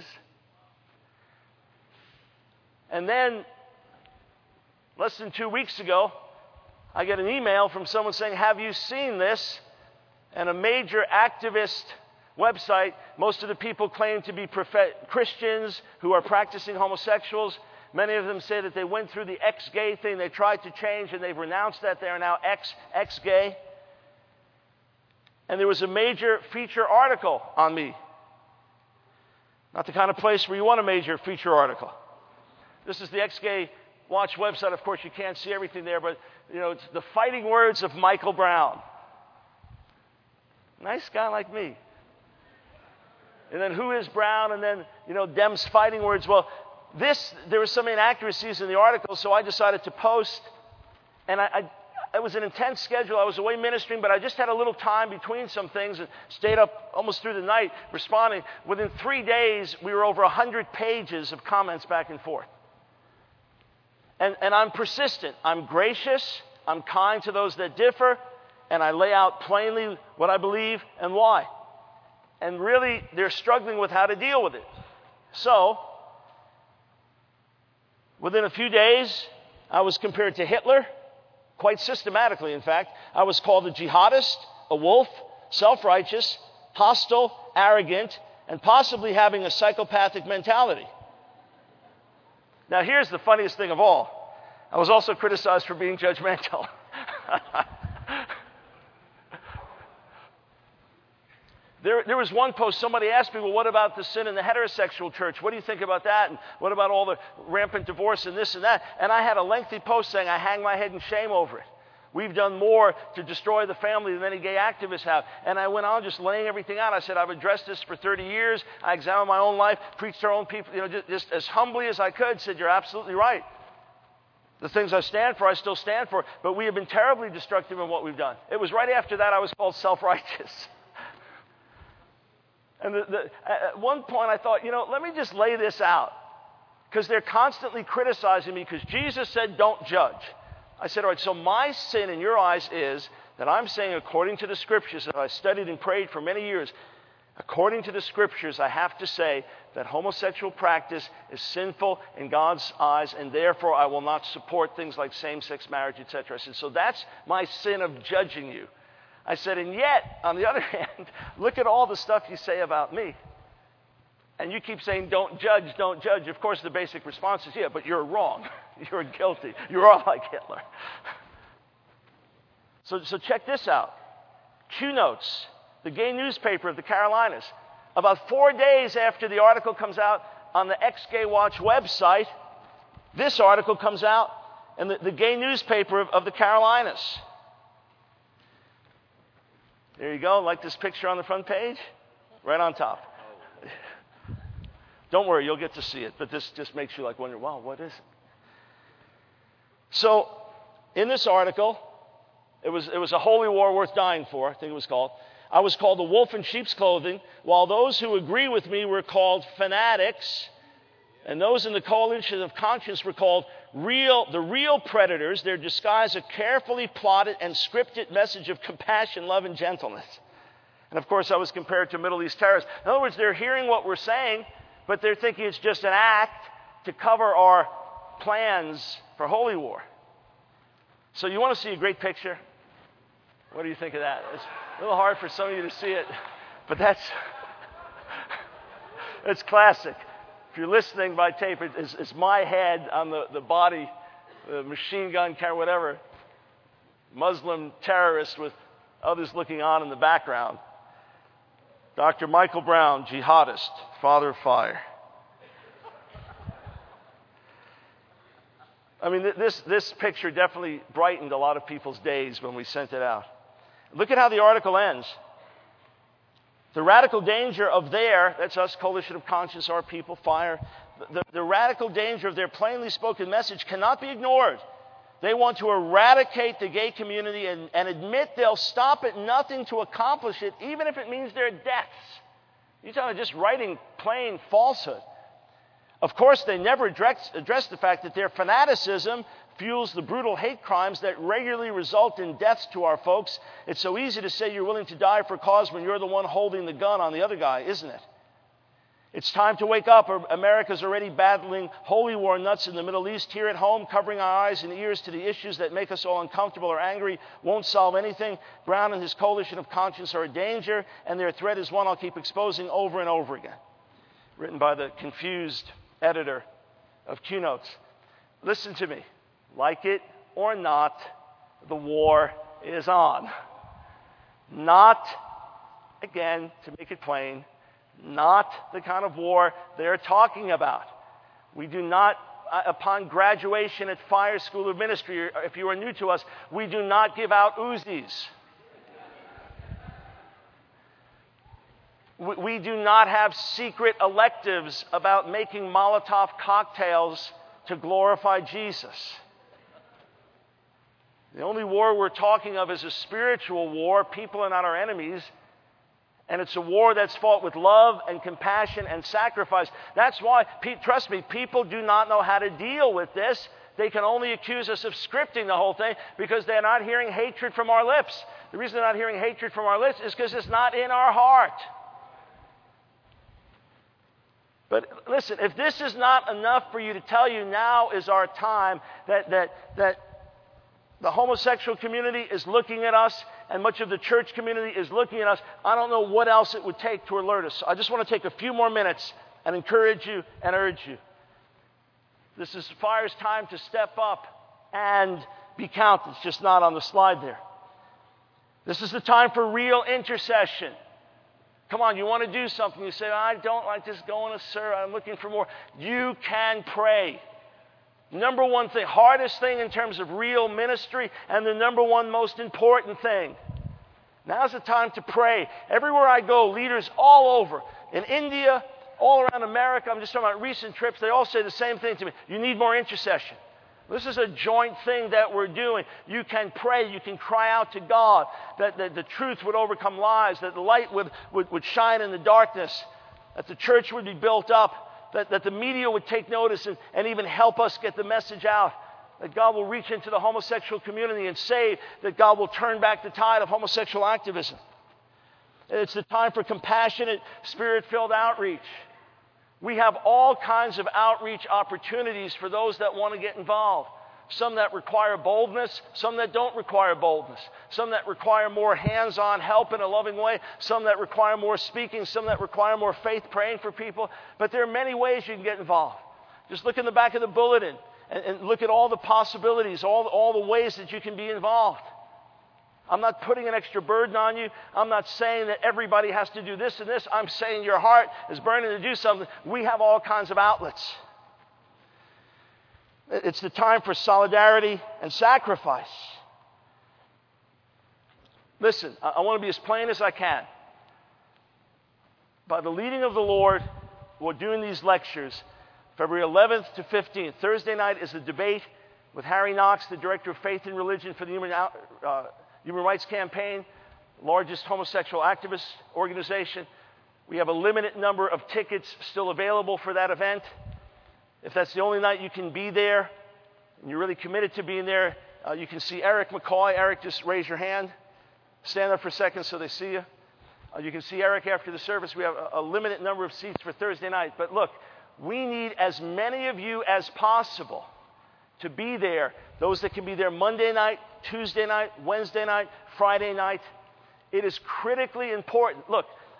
Speaker 1: And then, less than two weeks ago, I get an email from someone saying, have you seen this? And a major activist website, most of the people claim to be prof- Christians who are practicing homosexuals. Many of them say that they went through the ex-gay thing, they tried to change, and they've renounced that. They are now ex, ex-gay. And there was a major feature article on me. Not the kind of place where you want a major feature article. This is the Ex-Gay Watch website. Of course, you can't see everything there, but you know, it's the fighting words of Michael Brown. Nice guy like me. And then who is Brown? And then, you know, Dem's fighting words. Well, this, there were some inaccuracies in the article, so I decided to post. And I, I it was an intense schedule. I was away ministering, but I just had a little time between some things and stayed up almost through the night responding. Within three days, we were over one hundred pages of comments back and forth. And, and I'm persistent. I'm gracious. I'm kind to those that differ. And I lay out plainly what I believe and why. And really, they're struggling with how to deal with it. So, within a few days, I was compared to Hitler. Quite systematically, in fact. I was called a jihadist, a wolf, self-righteous, hostile, arrogant, and possibly having a psychopathic mentality. Now, here's the funniest thing of all. I was also criticized for being judgmental. there, there was one post, somebody asked me, well, what about the sin in the heterosexual church? What do you think about that? And what about all the rampant divorce and this and that? And I had a lengthy post saying I hang my head in shame over it. We've done more to destroy the family than any gay activists have. And I went on just laying everything out. I said, I've addressed this for thirty years. I examined my own life, preached to our own people, you know, just, just as humbly as I could, said, you're absolutely right. The things I stand for, I still stand for. But we have been terribly destructive in what we've done. It was right after that I was called self-righteous. And the, the, at one point I thought, you know, let me just lay this out. Because they're constantly criticizing me because Jesus said, don't judge. I said, all right, so my sin in your eyes is that I'm saying according to the Scriptures that I studied and prayed for many years, according to the Scriptures, I have to say that homosexual practice is sinful in God's eyes, and therefore I will not support things like same-sex marriage, et cetera. I said, so that's my sin of judging you. I said, and yet, on the other hand, look at all the stuff you say about me. And you keep saying, don't judge, don't judge. Of course, the basic response is, yeah, but you're wrong. You're guilty. You're all like Hitler. So, so check this out. Q Notes, the gay newspaper of the Carolinas. About four days after the article comes out on the Ex-Gay Watch website, this article comes out in the, the gay newspaper of, of the Carolinas. There you go. Like this picture on the front page? Right on top. Don't worry, you'll get to see it. But this just makes you like wonder, wow, what is it? So, in this article, it was, it was a holy war worth dying for, I think it was called. I was called the wolf in sheep's clothing, while those who agree with me were called fanatics, and those in the coalition of conscience were called real, the real predators. Their disguise a carefully plotted and scripted message of compassion, love, and gentleness. And of course, I was compared to Middle East terrorists. In other words, they're hearing what we're saying, but they're thinking it's just an act to cover our plans for holy war. So you want to see a great picture? What do you think of that? It's a little hard for some of you to see it. But that's, it's classic. If you're listening by tape, it's, it's my head on the, the body, the machine gun carrier, whatever, Muslim terrorist with others looking on in the background. Doctor Michael Brown, jihadist, father of fire. I mean, this, this picture definitely brightened a lot of people's days when we sent it out. Look at how the article ends. The radical danger of their, that's us, Coalition of Conscience, our people, fire, the, the radical danger of their plainly spoken message cannot be ignored. They want to eradicate the gay community and, and admit they'll stop at nothing to accomplish it, even if it means their deaths. You're talking about just writing plain falsehood. Of course, they never address, address the fact that their fanaticism fuels the brutal hate crimes that regularly result in deaths to our folks. It's so easy to say you're willing to die for a cause when you're the one holding the gun on the other guy, isn't it? It's time to wake up. America's already battling holy war nuts in the Middle East. Here at home, covering our eyes and ears to the issues that make us all uncomfortable or angry won't solve anything. Brown and his coalition of conscience are a danger, and their threat is one I'll keep exposing over and over again. Written by the confused editor of Q Notes. Listen to me. Like it or not, the war is on. Not, again, to make it plain, not the kind of war they're talking about. We do not, uh, upon graduation at Fire School of Ministry, or if you are new to us, we do not give out Uzis. We, we do not have secret electives about making Molotov cocktails to glorify Jesus. The only war we're talking of is a spiritual war. People are not our enemies. And it's a war that's fought with love and compassion and sacrifice. That's why, trust me, people do not know how to deal with this. They can only accuse us of scripting the whole thing because they're not hearing hatred from our lips. The reason they're not hearing hatred from our lips is because it's not in our heart. But listen, if this is not enough for you to tell you now is our time that that that the homosexual community is looking at us and much of the church community is looking at us, I don't know what else it would take to alert us. So I just want to take a few more minutes and encourage you and urge you. This is Fire's time to step up and be counted. It's just not on the slide there. This is the time for real intercession. Come on, you want to do something. You say, I don't like this going to serve. I'm looking for more. You can pray. Number one thing, hardest thing in terms of real ministry, and the number one most important thing. Now's the time to pray. Everywhere I go, leaders all over, in India, all around America, I'm just talking about recent trips, they all say the same thing to me. You need more intercession. This is a joint thing that we're doing. You can pray. You can cry out to God that, that the truth would overcome lies, that the light would, would, would shine in the darkness, that the church would be built up, that, that the media would take notice and, and even help us get the message out, that God will reach into the homosexual community and save, that God will turn back the tide of homosexual activism. It's the time for compassionate, spirit-filled outreach. We have all kinds of outreach opportunities for those that want to get involved. Some that require boldness, some that don't require boldness, some that require more hands-on help in a loving way, some that require more speaking, some that require more faith praying for people. But there are many ways you can get involved. Just look in the back of the bulletin and, and look at all the possibilities, all, all the ways that you can be involved. I'm not putting an extra burden on you. I'm not saying that everybody has to do this and this. I'm saying your heart is burning to do something. We have all kinds of outlets. It's the time for solidarity and sacrifice. Listen, I want to be as plain as I can. By the leading of the Lord, we're doing these lectures February eleventh to fifteenth. Thursday night is a debate with Harry Knox, the Director of Faith and Religion for the Human, uh, Human Rights Campaign, largest homosexual activist organization. We have a limited number of tickets still available for that event. If that's the only night you can be there, and you're really committed to being there, uh, you can see Eric McCoy. Eric, just raise your hand. Stand up for a second so they see you. Uh, you can see Eric after the service. We have a, a limited number of seats for Thursday night. But look, we need as many of you as possible to be there. Those that can be there Monday night, Tuesday night, Wednesday night, Friday night. It is critically important. Look,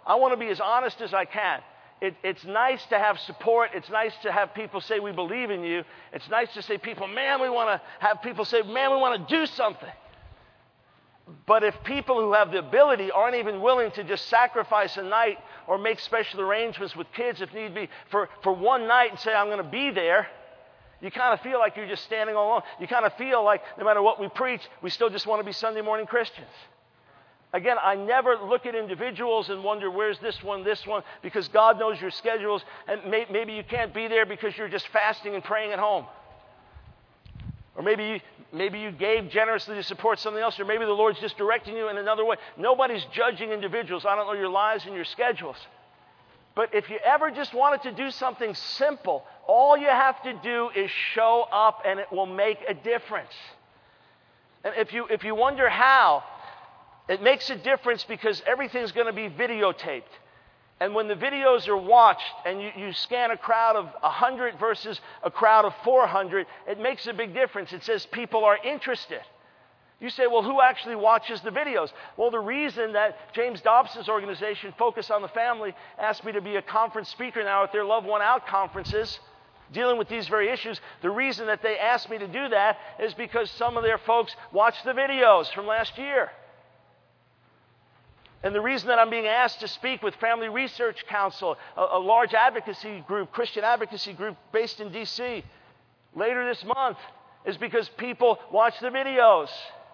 Speaker 1: I want to be as honest as I can. It, it's nice to have support. It's nice to have people say, we believe in you. It's nice to say, people, man, we want to have people say, man, we want to do something. But if people who have the ability aren't even willing to just sacrifice a night or make special arrangements with kids if need be for, for one night and say, I'm going to be there, you kind of feel like you're just standing alone. You kind of feel like no matter what we preach, we still just want to be Sunday morning Christians. Again, I never look at individuals and wonder, where's this one, this one, because God knows your schedules, and may, maybe you can't be there because you're just fasting and praying at home. Or maybe you, maybe you gave generously to support something else, or maybe the Lord's just directing you in another way. Nobody's judging individuals. I don't know your lives and your schedules. But if you ever just wanted to do something simple, all you have to do is show up and it will make a difference. And if you, if you wonder how, it makes a difference because everything's going to be videotaped. And when the videos are watched and you, you scan a crowd of one hundred versus a crowd of four hundred, it makes a big difference. It says people are interested. You say, well, who actually watches the videos? Well, the reason that James Dobson's organization, Focus on the Family, asked me to be a conference speaker now at their Love One Out conferences, dealing with these very issues, the reason that they asked me to do that is because some of their folks watched the videos from last year. And the reason that I'm being asked to speak with Family Research Council, a, a large advocacy group, Christian advocacy group based in D C, later this month, is because people watch the videos.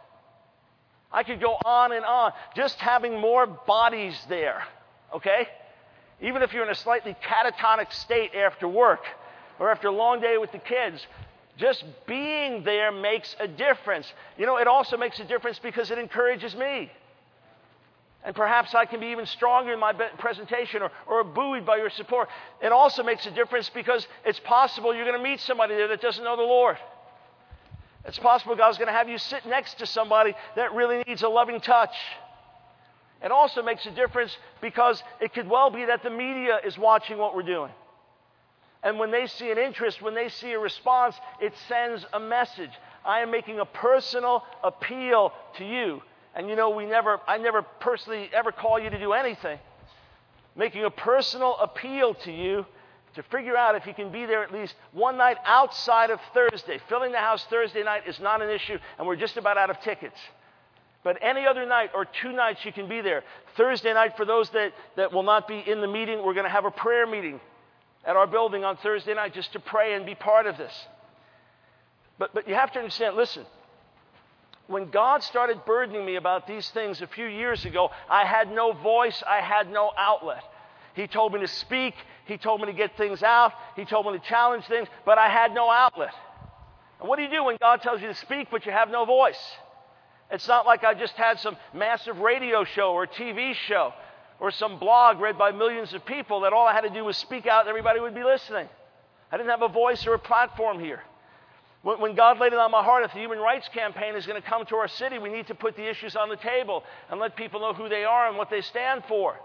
Speaker 1: I could go on and on. Just having more bodies there, okay? Even if you're in a slightly catatonic state after work or after a long day with the kids, just being there makes a difference. You know, it also makes a difference because it encourages me. And perhaps I can be even stronger in my presentation or, or buoyed by your support. It also makes a difference because it's possible you're going to meet somebody there that doesn't know the Lord. It's possible God's going to have you sit next to somebody that really needs a loving touch. It also makes a difference because it could well be that the media is watching what we're doing. And when they see an interest, when they see a response, it sends a message. I am making a personal appeal to you. And you know, we never, I never personally ever call you to do anything. Making a personal appeal to you to figure out if you can be there at least one night outside of Thursday. Filling the house Thursday night is not an issue, and we're just about out of tickets. But any other night or two nights you can be there. Thursday night, for those that, that will not be in the meeting, we're going to have a prayer meeting at our building on Thursday night just to pray and be part of this. But, but you have to understand, listen, when God started burdening me about these things a few years ago, I had no voice, I had no outlet. He told me to speak, He told me to get things out, He told me to challenge things, but I had no outlet. And what do you do when God tells you to speak but you have no voice? It's not like I just had some massive radio show or T V show or some blog read by millions of people that all I had to do was speak out and everybody would be listening. I didn't have a voice or a platform here. When God laid it on my heart, if the Human Rights Campaign is going to come to our city, we need to put the issues on the table and let people know who they are and what they stand for.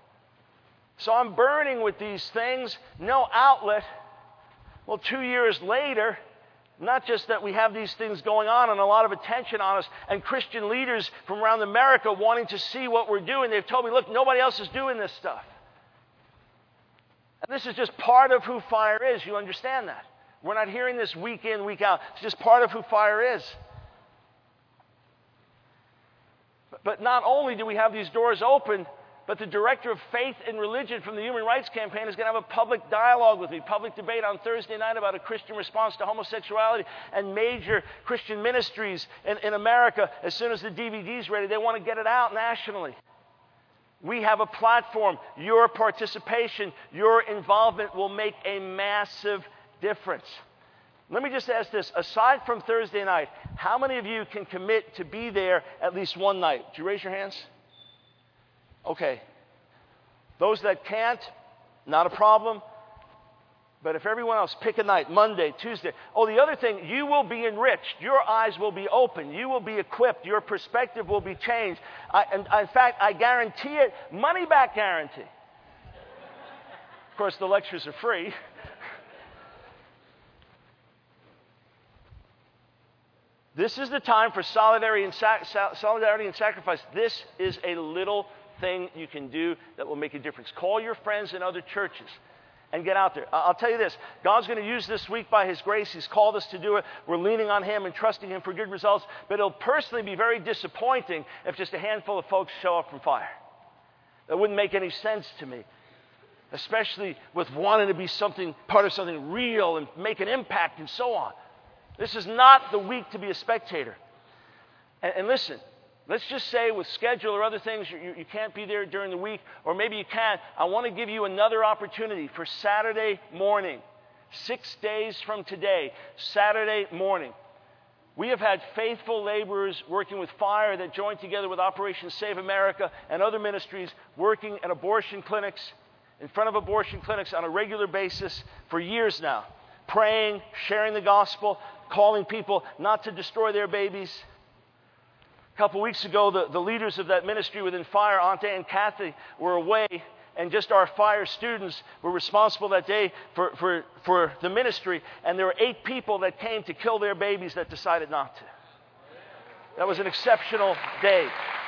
Speaker 1: So I'm burning with these things, no outlet. Well, two years later, not just that we have these things going on and a lot of attention on us, and Christian leaders from around America wanting to see what we're doing, they've told me, look, nobody else is doing this stuff. And this is just part of who Fire is. You understand that? We're not hearing this week in, week out. It's just part of who Fire is. But not only do we have these doors open, but the director of faith and religion from the Human Rights Campaign is going to have a public dialogue with me, public debate on Thursday night about a Christian response to homosexuality, and major Christian ministries in, in America, as soon as the D V D's ready, they want to get it out nationally. We have a platform. Your participation, your involvement will make a massive difference. Let me just ask this. Aside from Thursday night, how many of you can commit to be there at least one night? Did you raise your hands? Okay. Those that can't, not a problem. But if everyone else, pick a night, Monday, Tuesday. Oh, the other thing, you will be enriched. Your eyes will be open. You will be equipped. Your perspective will be changed. I, and in fact, I guarantee it, money back guarantee. Of course, the lectures are free. This is the time for solidarity and, sac- solidarity and sacrifice. This is a little thing you can do that will make a difference. Call your friends in other churches and get out there. I'll tell you this, God's going to use this week by His grace. He's called us to do it. We're leaning on Him and trusting Him for good results. But it'll personally be very disappointing if just a handful of folks show up from fire. That wouldn't make any sense to me, especially with wanting to be something, part of something real and make an impact and so on. This is not the week to be a spectator. And, and listen, let's just say with schedule or other things, you, you, you can't be there during the week, or maybe you can. I want to give you another opportunity for Saturday morning, six days from today, Saturday morning. We have had faithful laborers working with fire that joined together with Operation Save America and other ministries working at abortion clinics, in front of abortion clinics on a regular basis for years now, praying, sharing the gospel, calling people not to destroy their babies. A couple weeks ago, the, the leaders of that ministry within fire, Ante and Kathy, were away, and just our fire students were responsible that day for, for, for the ministry, and there were eight people that came to kill their babies that decided not to. That was an exceptional day.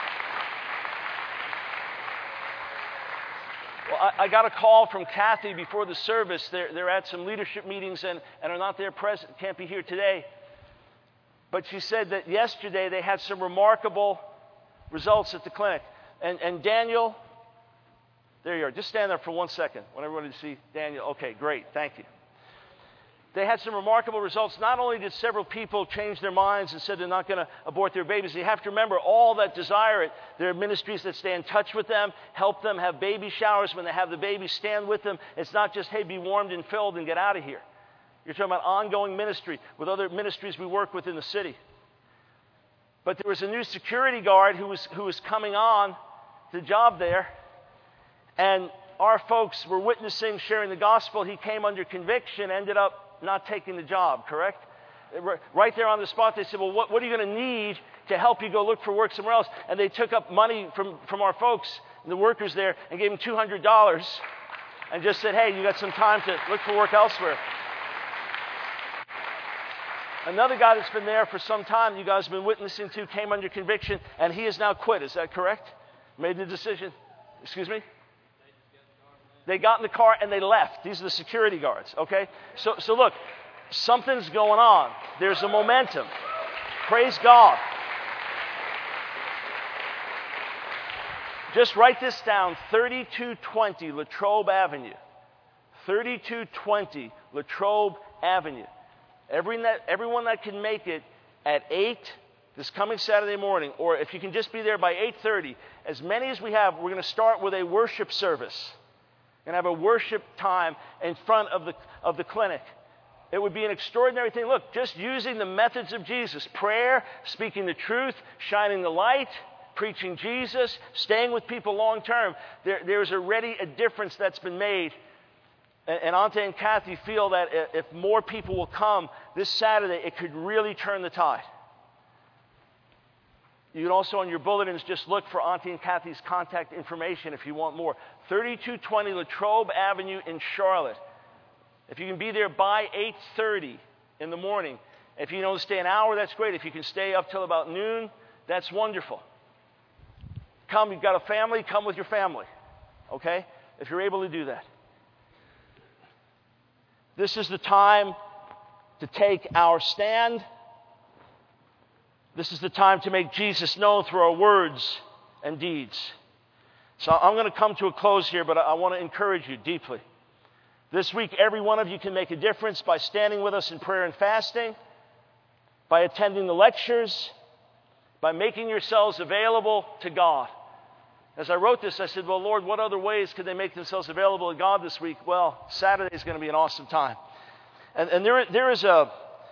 Speaker 1: Well, I, I got a call from Kathy before the service. They're, they're at some leadership meetings and, and are not there present, can't be here today. But she said that yesterday they had some remarkable results at the clinic. And, and Daniel, there you are. Just stand there for one second. I want everybody to see Daniel. Okay, great. Thank you. They had some remarkable results. Not only did several people change their minds and said they're not going to abort their babies, you have to remember all that desire it. There are ministries that stay in touch with them, help them have baby showers. When they have the baby, stand with them. It's not just, hey, be warmed and filled and get out of here. You're talking about ongoing ministry with other ministries we work with in the city. But there was a new security guard who was, who was coming on to the job there, and our folks were witnessing, sharing the gospel. He came under conviction, ended up not taking the job, correct? Right there on the spot, they said, well, what, what are you going to need to help you go look for work somewhere else? And they took up money from, from our folks, the workers there, and gave them two hundred dollars and just said, hey, you got some time to look for work elsewhere. Another guy that's been there for some time, you guys have been witnessing to, came under conviction, and he has now quit. Is that correct? Made the decision. Excuse me? They got in the car and they left. These are the security guards, okay? So, so look, something's going on. There's a momentum. Praise God. Just write this down, thirty-two twenty Latrobe Avenue. thirty-two twenty Latrobe Avenue. Every net, everyone that can make it at eight this coming Saturday morning, or if you can just be there by eight thirty, as many as we have, we're going to start with a worship service. We're going to have a worship time in front of the, of the clinic. It would be an extraordinary thing. Look, just using the methods of Jesus, prayer, speaking the truth, shining the light, preaching Jesus, staying with people long term, there, there's already a difference that's been made. And, and Ante and Kathy feel that if more people will come this Saturday, it could really turn the tide. You can also, on your bulletins, just look for Auntie and Kathy's contact information if you want more. thirty-two twenty Latrobe Avenue in Charlotte. If you can be there by eight thirty in the morning. If you can only stay an hour, that's great. If you can stay up till about noon, that's wonderful. Come, you've got a family, come with your family. Okay? If you're able to do that. This is the time to take our stand. This is the time to make Jesus known through our words and deeds. So I'm going to come to a close here, but I want to encourage you deeply. This week, every one of you can make a difference by standing with us in prayer and fasting, by attending the lectures, by making yourselves available to God. As I wrote this, I said, well, Lord, what other ways could they make themselves available to God this week? Well, Saturday is going to be an awesome time. And, and there, there is a...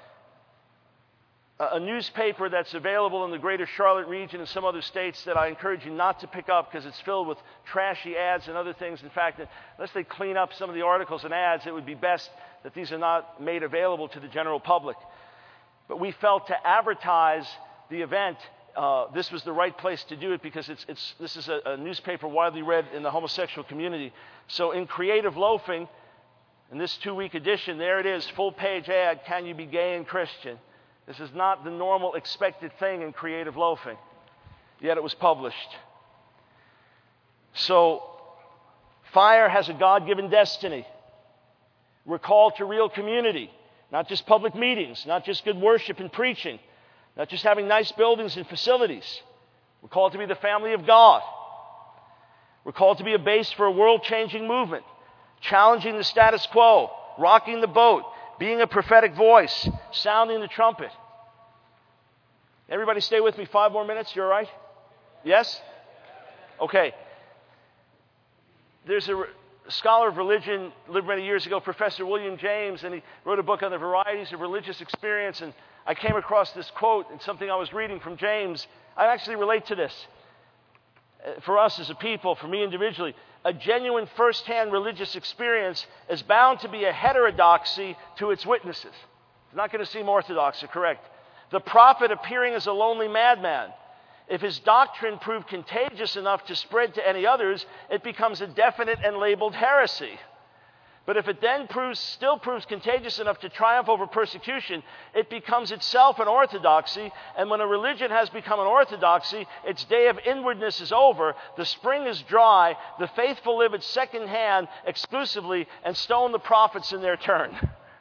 Speaker 1: a newspaper that's available in the greater Charlotte region and some other states that I encourage you not to pick up because it's filled with trashy ads and other things. In fact, unless they clean up some of the articles and ads, it would be best that these are not made available to the general public. But we felt to advertise the event, uh, this was the right place to do it because it's, it's, this is a, a newspaper widely read in the homosexual community. So in Creative Loafing, in this two-week edition, there it is, full-page ad, Can You Be Gay and Christian? This is not the normal expected thing in Creative Loafing, yet it was published. So, fire has a God-given destiny. We're called to real community, not just public meetings, not just good worship and preaching, not just having nice buildings and facilities. We're called to be the family of God. We're called to be a base for a world-changing movement, challenging the status quo, rocking the boat, being a prophetic voice, sounding the trumpet. Everybody stay with me five more minutes. You all right? Yes? Okay. There's a scholar of religion, lived many years ago, Professor William James, and he wrote a book on the varieties of religious experience. And I came across this quote in something I was reading from James. I actually relate to this. For us as a people, for me individually, a genuine first-hand religious experience is bound to be a heterodoxy to its witnesses. It's not going to seem orthodox or correct. The prophet appearing as a lonely madman. If his doctrine proved contagious enough to spread to any others, it becomes a definite and labeled heresy. But if it then proves, still proves contagious enough to triumph over persecution, it becomes itself an orthodoxy. And when a religion has become an orthodoxy, its day of inwardness is over, the spring is dry, the faithful live at second hand exclusively and stone the prophets in their turn.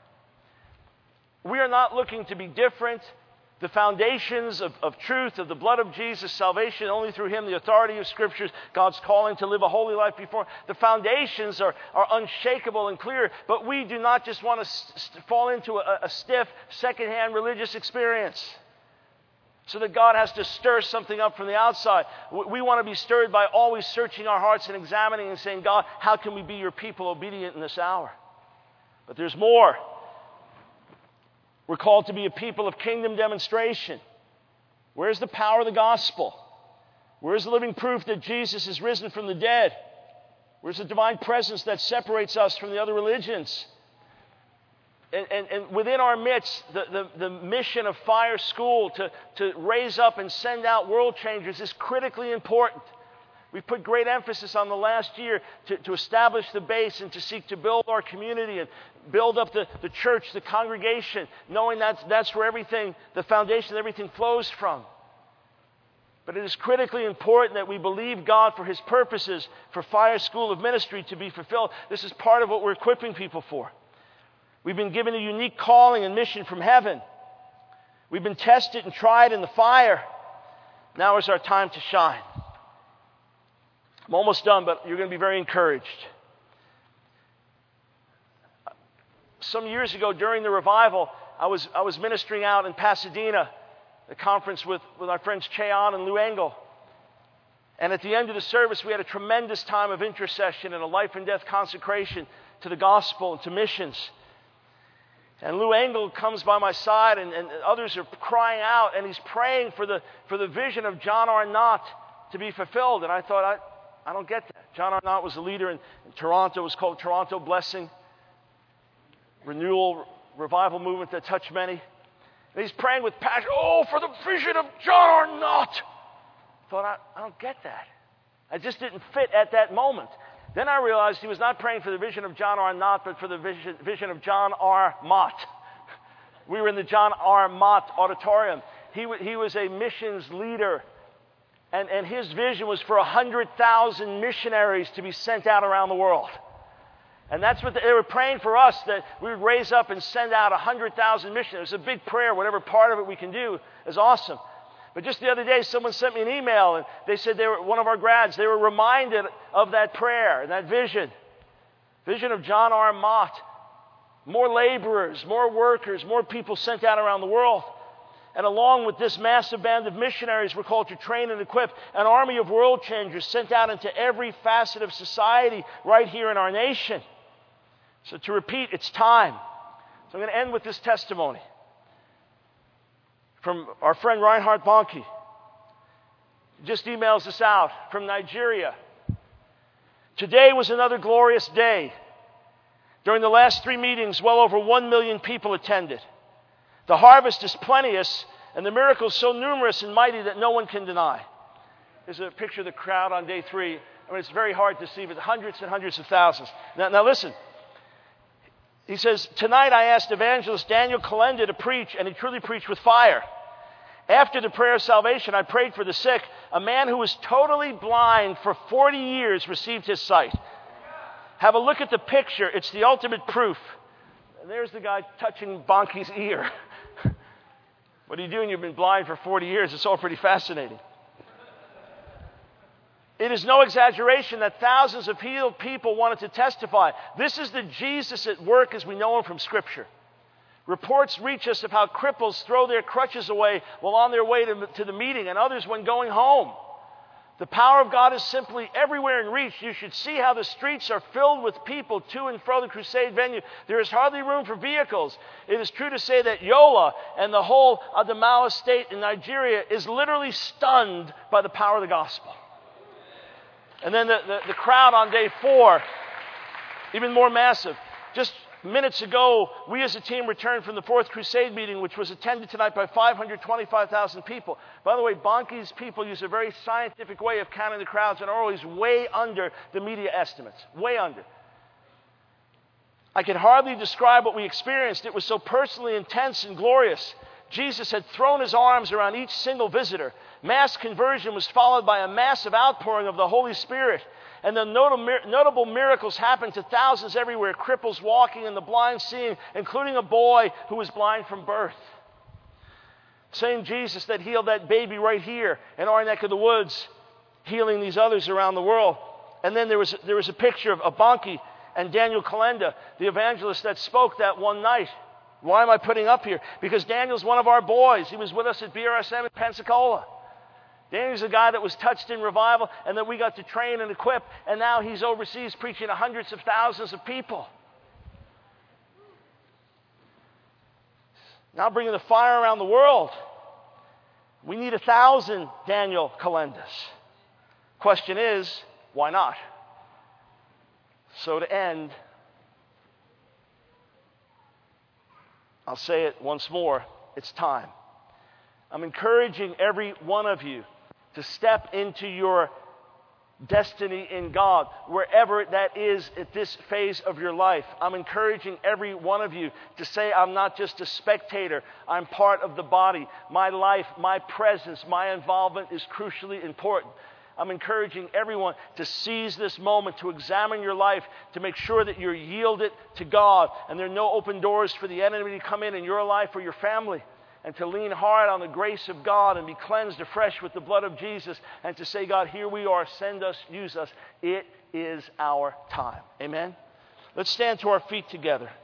Speaker 1: We are not looking to be different. The foundations of, of truth, of the blood of Jesus, salvation only through Him, the authority of Scriptures, God's calling to live a holy life before. The foundations are, are unshakable and clear, but we do not just want to st- fall into a, a stiff, secondhand religious experience so that God has to stir something up from the outside. We, we want to be stirred by always searching our hearts and examining and saying, God, how can we be your people obedient in this hour? But there's more. We're called to be a people of kingdom demonstration. Where's the power of the gospel? Where's the living proof that Jesus is risen from the dead? Where's the divine presence that separates us from the other religions? And, and, and within our midst, the, the, the mission of Fire School to, to raise up and send out world changers is critically important. We've put great emphasis on the last year to, to establish the base and to seek to build our community and build up the, the church, the congregation, knowing that that's where everything, the foundation, everything flows from. But it is critically important that we believe God for His purposes for Fire School of Ministry to be fulfilled. This is part of what we're equipping people for. We've been given a unique calling and mission from heaven. We've been tested and tried in the fire. Now is our time to shine. I'm almost done, but you're going to be very encouraged. Some years ago during the revival, I was I was ministering out in Pasadena, a conference with, with our friends Cheon and Lou Engle. And at the end of the service, we had a tremendous time of intercession and a life and death consecration to the gospel and to missions. And Lou Engle comes by my side, and, and others are crying out, and he's praying for the for the vision of John Arnott to be fulfilled. And I thought, I, I don't get that. John Arnott was a leader in, in Toronto. It was called Toronto Blessing. Renewal, revival movement that touched many. And he's praying with passion, oh, for the vision of John Arnott. I thought, I, I don't get that. I just didn't fit at that moment. Then I realized he was not praying for the vision of John Arnott, but for the vision, vision of John R. Mott. We were in the John R. Mott Auditorium. He, w- he was a missions leader. And, and his vision was for one hundred thousand missionaries to be sent out around the world. And that's what they were praying for us, that we would raise up and send out one hundred thousand missionaries. It's a big prayer. Whatever part of it we can do is awesome. But just the other day, someone sent me an email, and they said they were one of our grads. They were reminded of that prayer and that vision. Vision of John R. Mott. More laborers, more workers, more people sent out around the world. And along with this massive band of missionaries, we're called to train and equip an army of world changers sent out into every facet of society right here in our nation. So to repeat, it's time. So I'm going to end with this testimony from our friend Reinhard Bonnke. He just emails us out from Nigeria. Today was another glorious day. During the last three meetings, well over one million people attended. The harvest is plenteous, and the miracles so numerous and mighty that no one can deny. There's a picture of the crowd on day three. I mean, it's very hard to see, but hundreds and hundreds of thousands. Now, now listen. He says, tonight I asked evangelist Daniel Kolenda to preach, and he truly preached with fire. After the prayer of salvation, I prayed for the sick. A man who was totally blind for forty years received his sight. Have a look at the picture. It's the ultimate proof. And there's the guy touching Bonke's ear. What are you doing? You've been blind for forty years. It's all pretty fascinating. It is no exaggeration that thousands of healed people wanted to testify. This is the Jesus at work as we know him from Scripture. Reports reach us of how cripples throw their crutches away while on their way to, to the meeting, and others when going home. The power of God is simply everywhere in reach. You should see how the streets are filled with people to and fro the crusade venue. There is hardly room for vehicles. It is true to say that Yola and the whole Adamawa state in Nigeria is literally stunned by the power of the gospel. And then the, the, the crowd on day four, even more massive. Just minutes ago, we as a team returned from the Fourth Crusade meeting, which was attended tonight by five hundred twenty-five thousand people. By the way, Bonke's people use a very scientific way of counting the crowds and are always way under the media estimates. Way under. I can hardly describe what we experienced. It was so personally intense and glorious. Jesus had thrown his arms around each single visitor. Mass conversion was followed by a massive outpouring of the Holy Spirit. And the notable miracles happened to thousands everywhere. Cripples walking and the blind seeing, including a boy who was blind from birth. Same Jesus that healed that baby right here in our neck of the woods, healing these others around the world. And then there was, there was a picture of Bonke and Daniel Kalenda, the evangelist that spoke that one night. Why am I putting up here? Because Daniel's one of our boys. He was with us at B R S M in Pensacola. Daniel's a guy that was touched in revival and that we got to train and equip, and now he's overseas preaching to hundreds of thousands of people. Now bringing the fire around the world. We need a thousand Daniel Kalendas. Question is, why not? So to end, I'll say it once more, it's time. I'm encouraging every one of you to step into your destiny in God, wherever that is at this phase of your life. I'm encouraging every one of you to say, I'm not just a spectator, I'm part of the body. My life, my presence, my involvement is crucially important. I'm encouraging everyone to seize this moment, to examine your life, to make sure that you're yielded to God and there are no open doors for the enemy to come in in your life or your family. And to lean hard on the grace of God and be cleansed afresh with the blood of Jesus and to say, God, here we are, send us, use us. It is our time. Amen? Let's stand to our feet together.